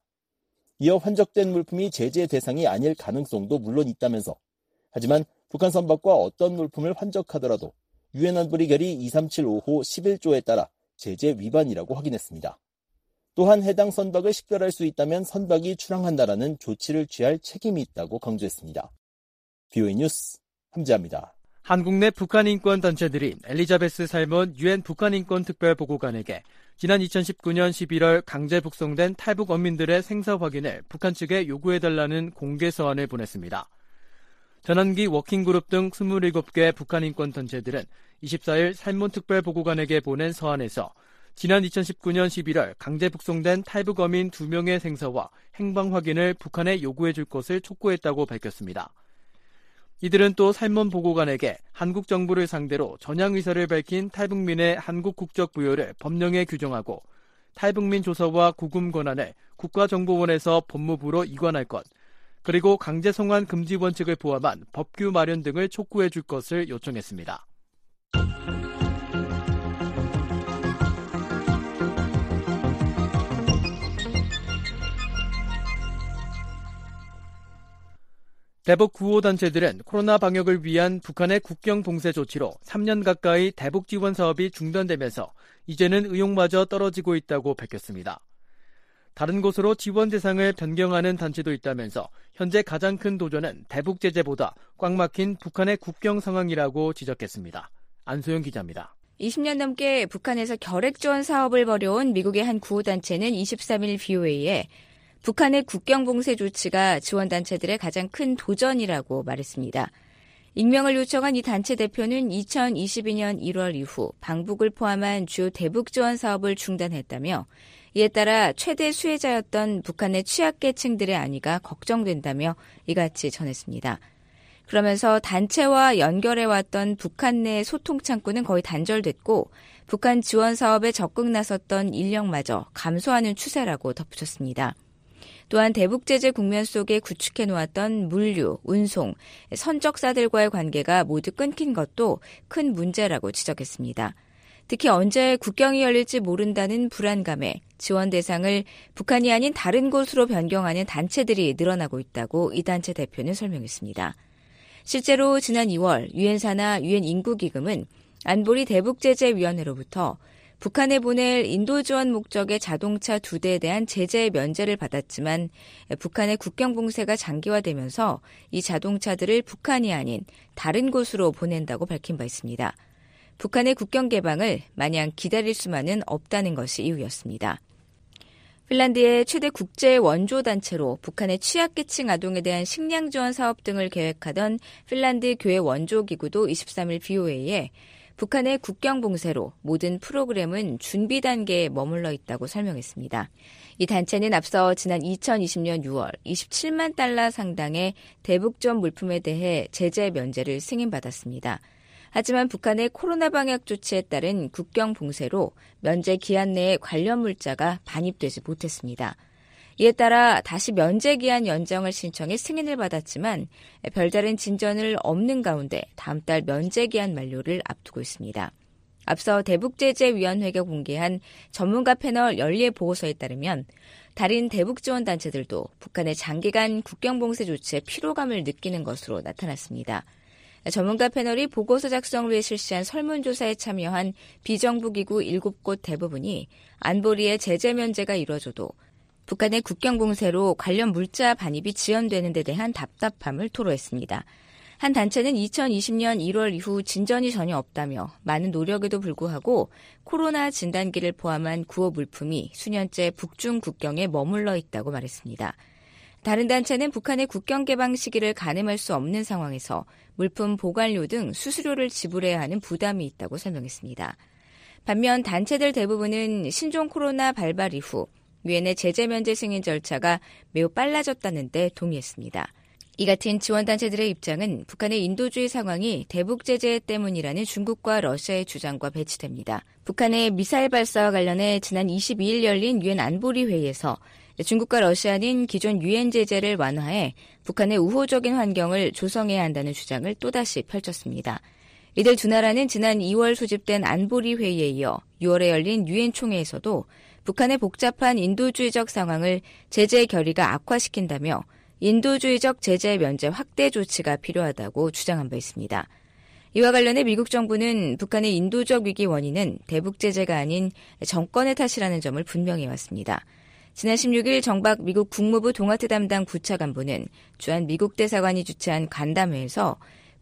이어 환적된 물품이 제재 대상이 아닐 가능성도 물론 있다면서 하지만 북한 선박과 어떤 물품을 환적하더라도 유엔 안보리 결의 2375호 11조에 따라 제재 위반이라고 확인했습니다. 또한 해당 선박을 식별할 수 있다면 선박이 출항한다라는 조치를 취할 책임이 있다고 강조했습니다. VOA 뉴스 함지아입니다. 한국 내 북한 인권 단체들이 엘리자베스 살몬 유엔 북한인권특별보고관에게 지난 2019년 11월 강제 북송된 탈북 어민들의 생사 확인을 북한 측에 요구해달라는 공개 서한을 보냈습니다. 전환기 워킹그룹 등 27개 북한 인권 단체들은 24일 살몬 특별보고관에게 보낸 서한에서 지난 2019년 11월 강제 북송된 탈북 어민 2명의 생사와 행방 확인을 북한에 요구해줄 것을 촉구했다고 밝혔습니다. 이들은 또 살몬 보고관에게 한국 정부를 상대로 전향 의사를 밝힌 탈북민의 한국 국적 부여를 법령에 규정하고 탈북민 조서와 구금 권한을 국가정보원에서 법무부로 이관할 것, 그리고 강제 송환 금지 원칙을 포함한 법규 마련 등을 촉구해 줄 것을 요청했습니다. 대북 구호단체들은 코로나 방역을 위한 북한의 국경 봉쇄 조치로 3년 가까이 대북 지원 사업이 중단되면서 이제는 의욕마저 떨어지고 있다고 밝혔습니다. 다른 곳으로 지원 대상을 변경하는 단체도 있다면서 현재 가장 큰 도전은 대북 제재보다 꽉 막힌 북한의 국경 상황이라고 지적했습니다. 안소영 기자입니다. 20년 넘게 북한에서 결핵 지원 사업을 벌여온 미국의 한 구호단체는 23일 BOA에 북한의 국경 봉쇄 조치가 지원단체들의 가장 큰 도전이라고 말했습니다. 익명을 요청한 이 단체 대표는 2022년 1월 이후 방북을 포함한 주요 대북 지원 사업을 중단했다며 이에 따라 최대 수혜자였던 북한의 취약계층들의 안위가 걱정된다며 이같이 전했습니다. 그러면서 단체와 연결해왔던 북한 내 소통 창구는 거의 단절됐고 북한 지원 사업에 적극 나섰던 인력마저 감소하는 추세라고 덧붙였습니다. 또한 대북 제재 국면 속에 구축해놓았던 물류, 운송, 선적사들과의 관계가 모두 끊긴 것도 큰 문제라고 지적했습니다. 특히 언제 국경이 열릴지 모른다는 불안감에 지원 대상을 북한이 아닌 다른 곳으로 변경하는 단체들이 늘어나고 있다고 이 단체 대표는 설명했습니다. 실제로 지난 2월 유엔 산하 유엔 인구기금은 안보리 대북제재위원회로부터 북한에 보낼 인도 지원 목적의 자동차 2대에 대한 제재 면제를 받았지만 북한의 국경 봉쇄가 장기화되면서 이 자동차들을 북한이 아닌 다른 곳으로 보낸다고 밝힌 바 있습니다. 북한의 국경 개방을 마냥 기다릴 수만은 없다는 것이 이유였습니다. 핀란드의 최대 국제 원조단체로 북한의 취약계층 아동에 대한 식량 지원 사업 등을 계획하던 핀란드 교회 원조기구도 23일 BOA에 북한의 국경 봉쇄로 모든 프로그램은 준비 단계에 머물러 있다고 설명했습니다. 이 단체는 앞서 지난 2020년 6월 27만 달러 상당의 대북 지원 물품에 대해 제재 면제를 승인받았습니다. 하지만 북한의 코로나 방역 조치에 따른 국경 봉쇄로 면제 기한 내에 관련 물자가 반입되지 못했습니다. 이에 따라 다시 면제 기한 연장을 신청해 승인을 받았지만 별다른 진전을 없는 가운데 다음 달 면제 기한 만료를 앞두고 있습니다. 앞서 대북제재위원회가 공개한 전문가 패널 연례 보고서에 따르면 다른 대북 지원 단체들도 북한의 장기간 국경 봉쇄 조치에 피로감을 느끼는 것으로 나타났습니다. 전문가 패널이 보고서 작성을 위해 실시한 설문조사에 참여한 비정부 기구 7곳 대부분이 안보리의 제재 면제가 이뤄져도 북한의 국경 봉쇄로 관련 물자 반입이 지연되는 데 대한 답답함을 토로했습니다. 한 단체는 2020년 1월 이후 진전이 전혀 없다며 많은 노력에도 불구하고 코로나 진단기를 포함한 구호 물품이 수년째 북중 국경에 머물러 있다고 말했습니다. 다른 단체는 북한의 국경 개방 시기를 가늠할 수 없는 상황에서 물품 보관료 등 수수료를 지불해야 하는 부담이 있다고 설명했습니다. 반면 단체들 대부분은 신종 코로나 발발 이후 유엔의 제재 면제 승인 절차가 매우 빨라졌다는 데 동의했습니다. 이 같은 지원단체들의 입장은 북한의 인도주의 상황이 대북 제재 때문이라는 중국과 러시아의 주장과 배치됩니다. 북한의 미사일 발사와 관련해 지난 22일 열린 유엔 안보리 회의에서 중국과 러시아는 기존 유엔 제재를 완화해 북한의 우호적인 환경을 조성해야 한다는 주장을 또다시 펼쳤습니다. 이들 두 나라는 지난 2월 소집된 안보리 회의에 이어 6월에 열린 유엔 총회에서도 북한의 복잡한 인도주의적 상황을 제재 결의가 악화시킨다며 인도주의적 제재 면제 확대 조치가 필요하다고 주장한 바 있습니다. 이와 관련해 미국 정부는 북한의 인도적 위기 원인은 대북 제재가 아닌 정권의 탓이라는 점을 분명히 해왔습니다. 지난 16일 정박 미국 국무부 동아태 담당 부차관보는 주한 미국 대사관이 주최한 간담회에서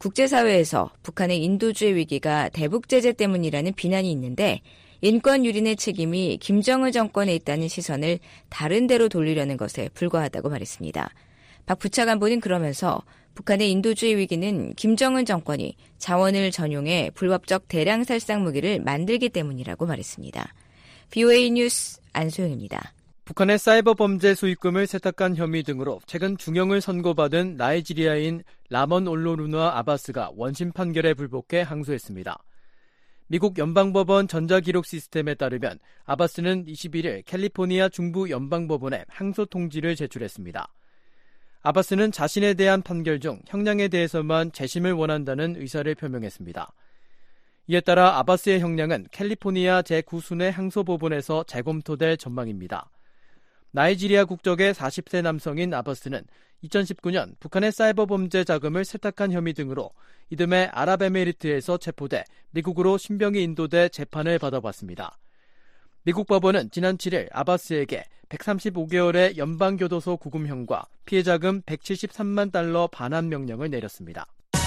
국제사회에서 북한의 인도주의 위기가 대북 제재 때문이라는 비난이 있는데 인권 유린의 책임이 김정은 정권에 있다는 시선을 다른 데로 돌리려는 것에 불과하다고 말했습니다. 박 부차관보는 그러면서 북한의 인도주의 위기는 김정은 정권이 자원을 전용해 불법적 대량 살상 무기를 만들기 때문이라고 말했습니다. BOA 뉴스 안소영입니다. 북한의 사이버 범죄 수익금을 세탁한 혐의 등으로 최근 중형을 선고받은 나이지리아인 라먼 올로루나 아바스가 원심 판결에 불복해 항소했습니다. 미국 연방법원 전자기록 시스템에 따르면 아바스는 21일 캘리포니아 중부 연방법원에 항소 통지를 제출했습니다. 아바스는 자신에 대한 판결 중 형량에 대해서만 재심을 원한다는 의사를 표명했습니다. 이에 따라 아바스의 형량은 캘리포니아 제9순회 항소법원에서 재검토될 전망입니다. 나이지리아 국적의 40세 남성인 아바스는 2019년 북한의 사이버 범죄 자금을 세탁한 혐의 등으로 이듬해 아랍에미리트에서 체포돼 미국으로 신병이 인도돼 재판을 받아봤습니다. 미국 법원은 지난 7일 아바스에게 135개월의 연방교도소 구금형과 피해자금 173만 달러 반환 명령을 내렸습니다.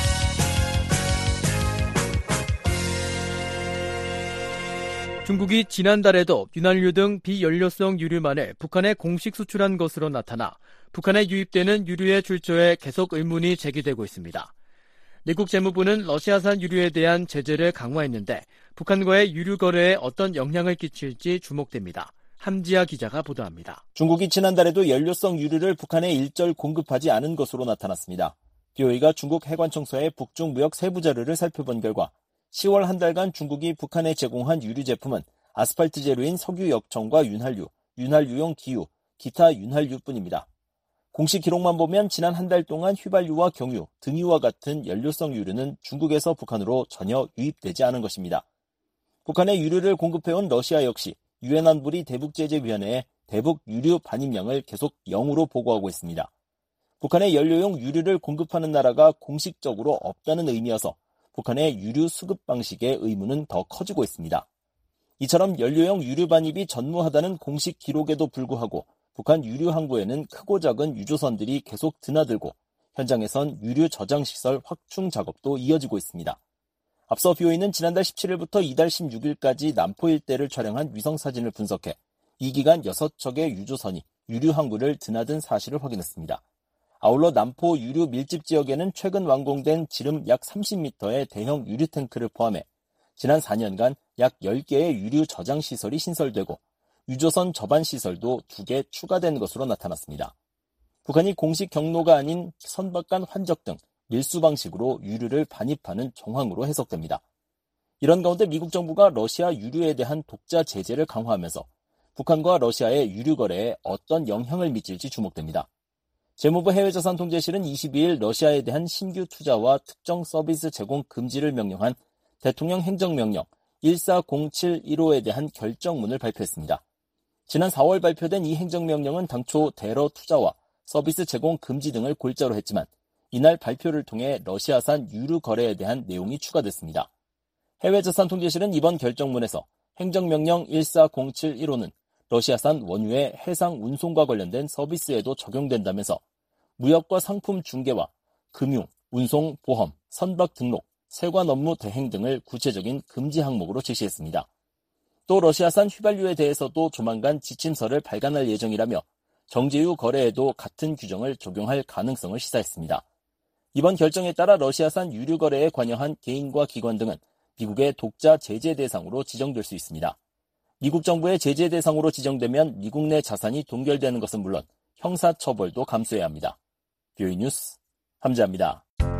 중국이 지난달에도 윤활유 등 비연료성 유류만을 북한에 공식 수출한 것으로 나타나 북한에 유입되는 유류의 출처에 계속 의문이 제기되고 있습니다. 미국 재무부는 러시아산 유류에 대한 제재를 강화했는데 북한과의 유류 거래에 어떤 영향을 끼칠지 주목됩니다. 함지아 기자가 보도합니다. 중국이 지난달에도 연료성 유류를 북한에 일절 공급하지 않은 것으로 나타났습니다. BOA가 중국 해관청소의 북중 무역 세부 자료를 살펴본 결과 10월 한 달간 중국이 북한에 제공한 유류 제품은 아스팔트 재료인 석유 역청과 윤활유, 윤활유용 기유, 기타 윤활유뿐입니다. 공식 기록만 보면 지난 한 달 동안 휘발유와 경유, 등유와 같은 연료성 유류는 중국에서 북한으로 전혀 유입되지 않은 것입니다. 북한에 유류를 공급해온 러시아 역시 유엔 안보리 대북제재위원회에 대북 유류 반입량을 계속 0으로 보고하고 있습니다. 북한에 연료용 유류를 공급하는 나라가 공식적으로 없다는 의미여서 북한의 유류 수급 방식의 의문은 더 커지고 있습니다. 이처럼 연료용 유류 반입이 전무하다는 공식 기록에도 불구하고 북한 유류 항구에는 크고 작은 유조선들이 계속 드나들고 현장에선 유류 저장시설 확충 작업도 이어지고 있습니다. 앞서 BOA는 지난달 17일부터 이달 16일까지 남포 일대를 촬영한 위성사진을 분석해 이 기간 6척의 유조선이 유류 항구를 드나든 사실을 확인했습니다. 아울러 남포 유류 밀집 지역에는 최근 완공된 지름 약 30m의 대형 유류 탱크를 포함해 지난 4년간 약 10개의 유류 저장 시설이 신설되고 유조선 접안 시설도 2개 추가된 것으로 나타났습니다. 북한이 공식 경로가 아닌 선박 간 환적 등 밀수 방식으로 유류를 반입하는 정황으로 해석됩니다. 이런 가운데 미국 정부가 러시아 유류에 대한 독자 제재를 강화하면서 북한과 러시아의 유류 거래에 어떤 영향을 미칠지 주목됩니다. 재무부 해외자산통제실은 22일 러시아에 대한 신규 투자와 특정 서비스 제공 금지를 명령한 대통령 행정명령 140715에 대한 결정문을 발표했습니다. 지난 4월 발표된 이 행정명령은 당초 대러 투자와 서비스 제공 금지 등을 골자로 했지만 이날 발표를 통해 러시아산 유류 거래에 대한 내용이 추가됐습니다. 해외자산통제실은 이번 결정문에서 행정명령 140715는 러시아산 원유의 해상 운송과 관련된 서비스에도 적용된다면서 무역과 상품 중개와 금융, 운송, 보험, 선박 등록, 세관 업무 대행 등을 구체적인 금지 항목으로 제시했습니다. 또 러시아산 휘발유에 대해서도 조만간 지침서를 발간할 예정이라며 정제유 거래에도 같은 규정을 적용할 가능성을 시사했습니다. 이번 결정에 따라 러시아산 유류 거래에 관여한 개인과 기관 등은 미국의 독자 제재 대상으로 지정될 수 있습니다. 미국 정부의 제재 대상으로 지정되면 미국 내 자산이 동결되는 것은 물론 형사처벌도 감수해야 합니다. BOA 뉴스 함지아입니다.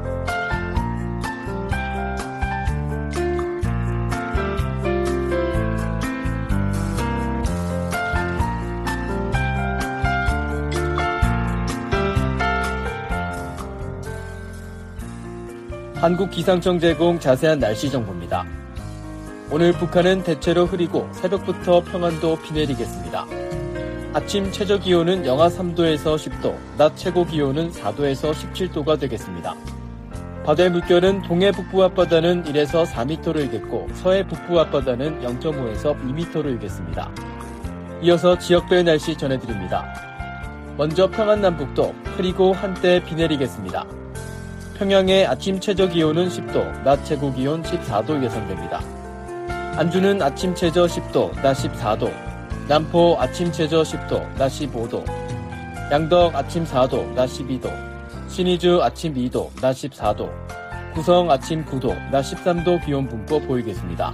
한국기상청 제공 자세한 날씨 정보입니다. 오늘 북한은 대체로 흐리고 새벽부터 평안도 비 내리겠습니다. 아침 최저기온은 영하 3도에서 10도, 낮 최고기온은 4도에서 17도가 되겠습니다. 바다의 물결은 동해 북부 앞바다는 1에서 4m로 일겠고 서해 북부 앞바다는 0.5에서 2m로 일겠습니다. 이어서 지역별 날씨 전해드립니다. 먼저 평안남북도 흐리고 한때 비 내리겠습니다. 평양의 아침 최저기온은 10도, 낮 최고기온 14도 예상됩니다. 안주는 아침 최저 10도, 낮 14도, 남포 아침 최저 10도, 낮 15도, 양덕 아침 4도, 낮 12도, 신의주 아침 2도, 낮 14도, 구성 아침 9도, 낮 13도 기온 분포 보이겠습니다.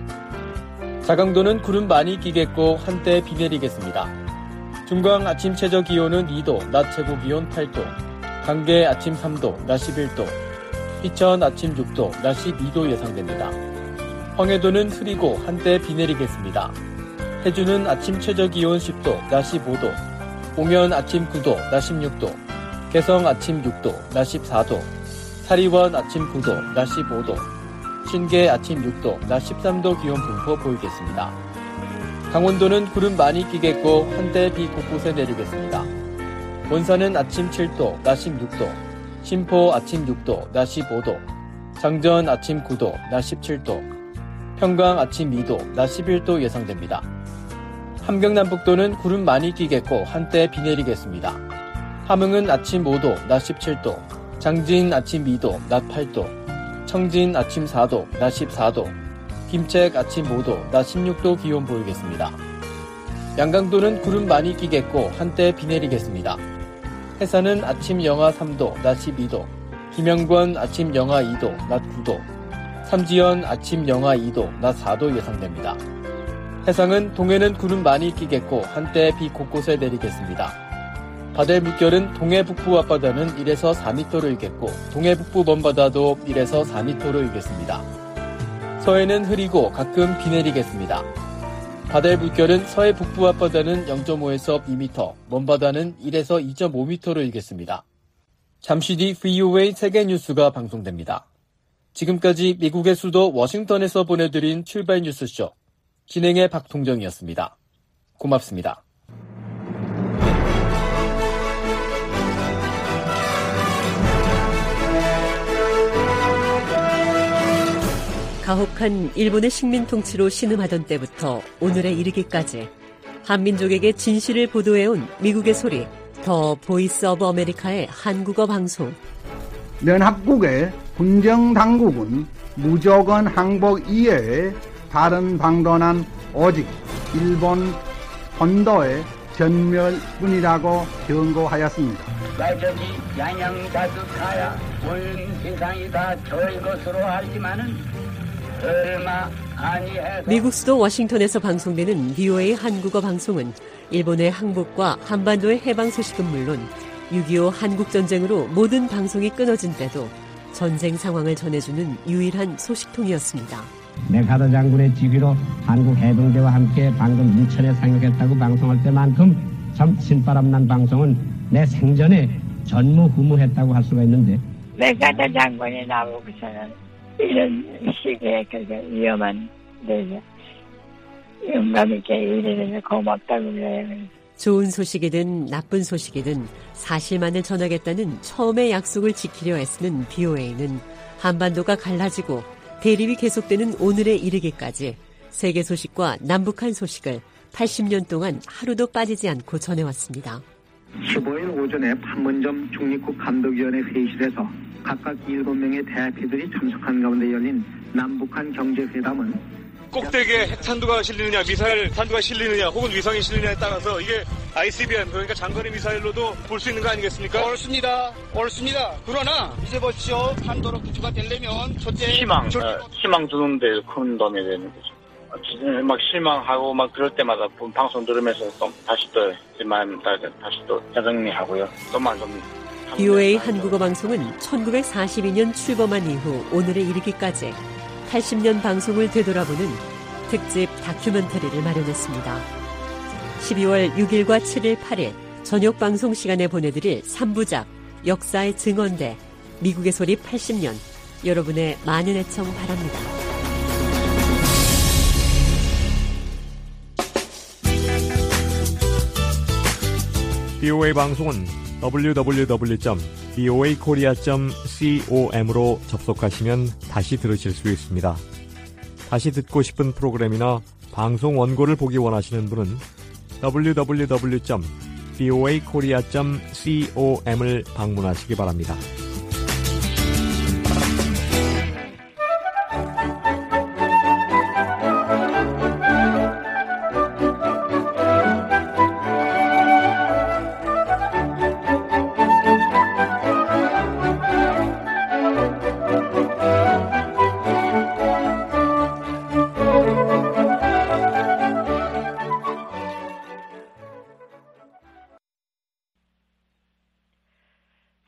자강도는 구름 많이 끼겠고 한때 비 내리겠습니다. 중광 아침 최저 기온은 2도, 낮 최고 기온 8도, 강계 아침 3도, 낮 11도, 희천 아침 6도, 낮 12도 예상됩니다. 황해도는 흐리고 한때 비 내리겠습니다. 해주는 아침 최저 기온 10도, 낮 15도, 옹연 아침 9도, 낮 16도, 개성 아침 6도, 낮 14도, 사리원 아침 9도, 낮 15도, 신계 아침 6도, 낮 13도 기온 분포 보이겠습니다. 강원도는 구름 많이 끼겠고 한때 비 곳곳에 내리겠습니다. 원산은 아침 7도, 낮 16도, 신포 아침 6도, 낮 15도, 장전 아침 9도, 낮 17도, 평강 아침 2도, 낮 11도 예상됩니다. 함경남북도는 구름 많이 끼겠고 한때 비 내리겠습니다. 함흥은 아침 5도, 낮 17도, 장진 아침 2도, 낮 8도, 청진 아침 4도, 낮 14도, 김책 아침 5도, 낮 16도 기온 보이겠습니다. 양강도는 구름 많이 끼겠고 한때 비 내리겠습니다. 해산은 아침 영하 3도, 낮 12도, 김영권 아침 영하 2도, 낮 9도, 삼지연 아침 영하 2도, 낮 4도 예상됩니다. 해상은 동해는 구름 많이 끼겠고 한때 비 곳곳에 내리겠습니다. 바다의 물결은 동해 북부 앞바다는 1에서 4m로 일겠고 동해 북부 먼바다도 1에서 4m로 일겠습니다. 서해는 흐리고 가끔 비 내리겠습니다. 바다의 물결은 서해 북부 앞바다는 0.5에서 2m, 먼바다는 1에서 2.5m로 일겠습니다. 잠시 뒤 VOA 세계 뉴스가 방송됩니다. 지금까지 미국의 수도 워싱턴에서 보내드린 출발 뉴스쇼, 진행의 박동정이었습니다. 고맙습니다. 가혹한 일본의 식민 통치로 신음하던 때부터 오늘에 이르기까지 한민족에게 진실을 보도해온 미국의 소리, 더 보이스 오브 아메리카의 한국어 방송. 연합국의 군정당국은 무조건 항복 이외에 다른 방도는 오직 일본 본도의 전멸뿐이라고 경고하였습니다. 가족이 양양자극하여 온 세상이 다 저희 것으로 알지만은 얼마 아니해서. 미국 수도 워싱턴에서 방송되는 VOA 한국어 방송은 일본의 항복과 한반도의 해방 소식은 물론 6.25 한국전쟁으로 모든 방송이 끊어진 때도 전쟁 상황을 전해주는 유일한 소식통이었습니다. 메카더 장군의 지휘로 한국 해병대와 함께 방금 인천에 상륙했다고 방송할 때만큼 참 신바람난 방송은 내 생전에 전무후무했다고 할 수가 있는데, 메카더 장군이 나오고서는 이런 시기에 그렇게 위험한 데서 영감 있게 일해서 고맙다고 그래요. 좋은 소식이든 나쁜 소식이든 사실만을 전하겠다는 처음의 약속을 지키려 애쓰는 BOA는 한반도가 갈라지고 대립이 계속되는 오늘에 이르기까지 세계 소식과 남북한 소식을 80년 동안 하루도 빠지지 않고 전해왔습니다. 15일 오전에 판문점 중립국 감독위원회 회의실에서 각각 7명의 대표들이 참석한 가운데 열린 남북한 경제회담은 꼭대기에 핵탄두가 실리느냐, 미사일 탄두가 실리느냐, 혹은 위성이 실리느냐에 따라서 이게 ICBM, 그러니까 장거리 미사일로도 볼 수 있는 거 아니겠습니까? 옳습니다. 그러나 이제 보십시오. 판도로 구조가 되려면 첫째 희망 주는 데 큰 도움이 되는 거죠. 막 실망하고 막 그럴 때마다 방송 들으면서 또 다시 또 제 마음 다시 또 재정리하고요. 또만 좀. BOA 한국어 방송은 1942년 출범한 이후 오늘에 이르기까지 80년 방송을 되돌아보는 특집 다큐멘터리를 마련했습니다. 12월 6일과 7일, 8일 저녁 방송 시간에 보내드릴 3부작 역사의 증언대 미국의 소리 80년, 여러분의 많은 애청 바랍니다. BOA 방송은 www.boakorea.com으로 접속하시면 다시 들으실 수 있습니다. 다시 듣고 싶은 프로그램이나 방송 원고를 보기 원하시는 분은 www.boakorea.com을 방문하시기 바랍니다.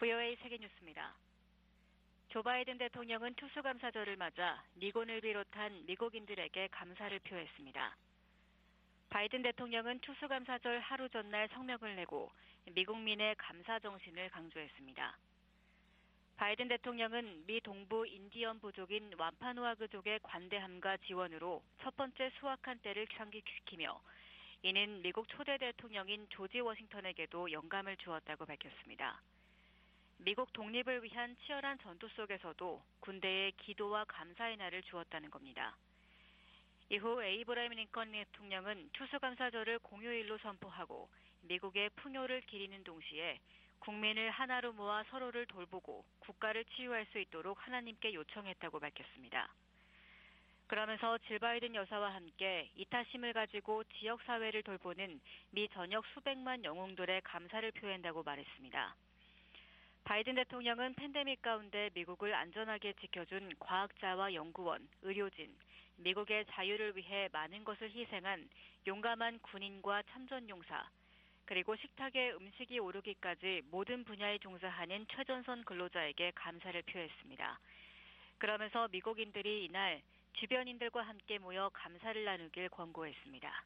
VOA 세계뉴스입니다. 조 바이든 대통령은 추수감사절을 맞아 미군을 비롯한 미국인들에게 감사를 표했습니다. 바이든 대통령은 추수감사절 하루 전날 성명을 내고 미국민의 감사 정신을 강조했습니다. 바이든 대통령은 미 동부 인디언 부족인 완파누아그족의 관대함과 지원으로 첫 번째 수확한 때를 상기시키며 이는 미국 초대 대통령인 조지 워싱턴에게도 영감을 주었다고 밝혔습니다. 미국 독립을 위한 치열한 전투 속에서도 군대에 기도와 감사의 날을 주었다는 겁니다. 이후 에이브라임 링컨 대통령은 추수감사절을 공휴일로 선포하고 미국의 풍요를 기리는 동시에 국민을 하나로 모아 서로를 돌보고 국가를 치유할 수 있도록 하나님께 요청했다고 밝혔습니다. 그러면서 질 바이든 여사와 함께 이타심을 가지고 지역사회를 돌보는 미 전역 수백만 영웅들의 감사를 표한다고 말했습니다. 바이든 대통령은 팬데믹 가운데 미국을 안전하게 지켜준 과학자와 연구원, 의료진, 미국의 자유를 위해 많은 것을 희생한 용감한 군인과 참전용사, 그리고 식탁에 음식이 오르기까지 모든 분야에 종사하는 최전선 근로자에게 감사를 표했습니다. 그러면서 미국인들이 이날 주변인들과 함께 모여 감사를 나누길 권고했습니다.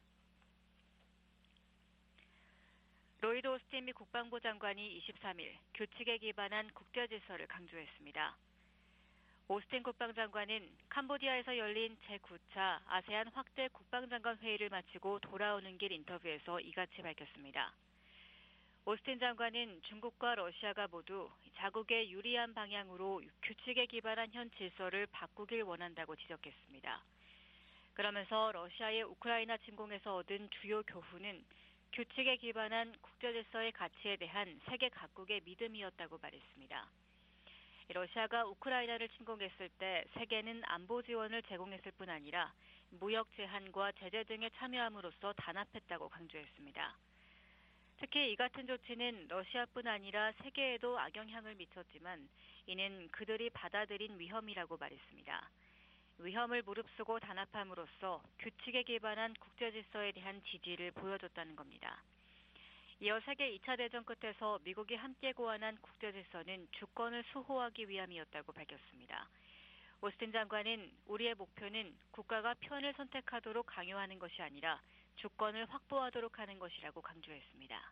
로이드 오스틴 미 국방부 장관이 23일 규칙에 기반한 국제 질서를 강조했습니다. 오스틴 국방장관은 캄보디아에서 열린 제9차 아세안 확대 국방장관 회의를 마치고 돌아오는 길 인터뷰에서 이같이 밝혔습니다. 오스틴 장관은 중국과 러시아가 모두 자국에 유리한 방향으로 규칙에 기반한 현 질서를 바꾸길 원한다고 지적했습니다. 그러면서 러시아의 우크라이나 침공에서 얻은 주요 교훈은 규칙에 기반한 국제질서의 가치에 대한 세계 각국의 믿음이었다고 말했습니다. 러시아가 우크라이나를 침공했을 때 세계는 안보 지원을 제공했을 뿐 아니라 무역 제한과 제재 등에 참여함으로써 단합했다고 강조했습니다. 특히 이 같은 조치는 러시아뿐 아니라 세계에도 악영향을 미쳤지만 이는 그들이 받아들인 위험이라고 말했습니다. 위험을 무릅쓰고 단합함으로써 규칙에 기반한 국제질서에 대한 지지를 보여줬다는 겁니다. 이어 세계 2차 대전 끝에서 미국이 함께 고안한 국제질서는 주권을 수호하기 위함이었다고 밝혔습니다. 오스틴 장관은 우리의 목표는 국가가 편을 선택하도록 강요하는 것이 아니라 주권을 확보하도록 하는 것이라고 강조했습니다.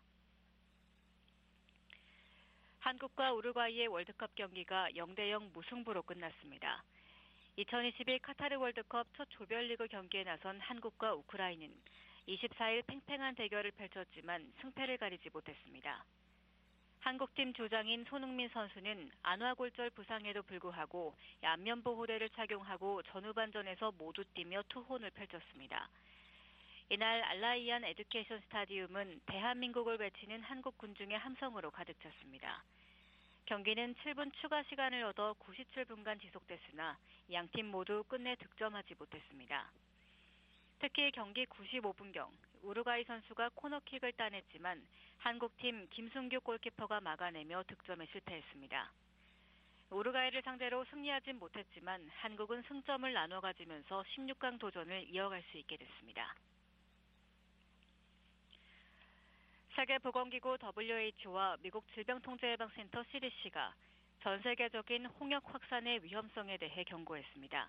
한국과 우루과이의 월드컵 경기가 0대0 무승부로 끝났습니다. 2022 카타르 월드컵 첫 조별리그 경기에 나선 한국과 우크라이나는 24일 팽팽한 대결을 펼쳤지만 승패를 가리지 못했습니다. 한국팀 조장인 손흥민 선수는 안와골절 부상에도 불구하고 안면보호대를 착용하고 전후반전에서 모두 뛰며 투혼을 펼쳤습니다. 이날 알라이안 에듀케이션 스타디움은 대한민국을 외치는 한국 군중의 함성으로 가득 찼습니다. 경기는 7분 추가 시간을 얻어 97분간 지속됐으나 양팀 모두 끝내 득점하지 못했습니다. 특히 경기 95분경 우루과이 선수가 코너킥을 따냈지만 한국팀 김승규 골키퍼가 막아내며 득점에 실패했습니다. 우루과이를 상대로 승리하진 못했지만 한국은 승점을 나눠 가지면서 16강 도전을 이어갈 수 있게 됐습니다. 세계보건기구 WHO와 미국 질병통제예방센터 CDC가 전 세계적인 홍역 확산의 위험성에 대해 경고했습니다.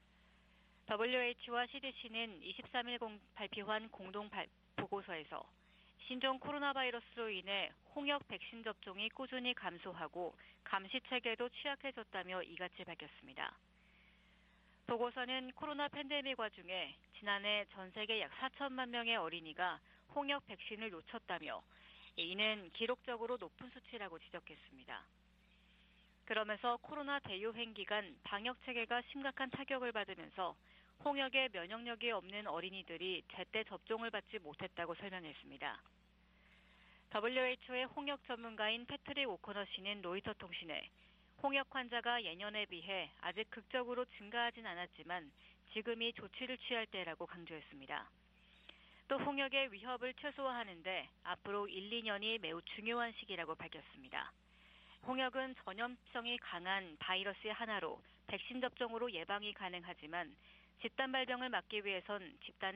WHO와 CDC는 23일 발표한 공동 보고서에서 신종 코로나 바이러스로 인해 홍역 백신 접종이 꾸준히 감소하고 감시체계도 취약해졌다며 이같이 밝혔습니다. 보고서는 코로나 팬데믹 와중에 지난해 전 세계 약 4천만 명의 어린이가 홍역 백신을 놓쳤다며 이는 기록적으로 높은 수치라고 지적했습니다. 그러면서 코로나 대유행 기간 방역 체계가 심각한 타격을 받으면서 홍역에 면역력이 없는 어린이들이 제때 접종을 받지 못했다고 설명했습니다. WHO의 홍역 전문가인 패트릭 오코너 씨는 로이터 통신에 홍역 환자가 예년에 비해 아직 극적으로 증가하진 않았지만 지금이 조치를 취할 때라고 강조했습니다. 또 홍역의 위협을 최소화하는데 앞으로 1, 2년이 매우 중요한 시기라고 밝혔습니다. 홍역은 전염성이 강한 바이러스의 하나로 백신 접종으로 예방이 가능하지만 집단 발병을 막기 위해선 집단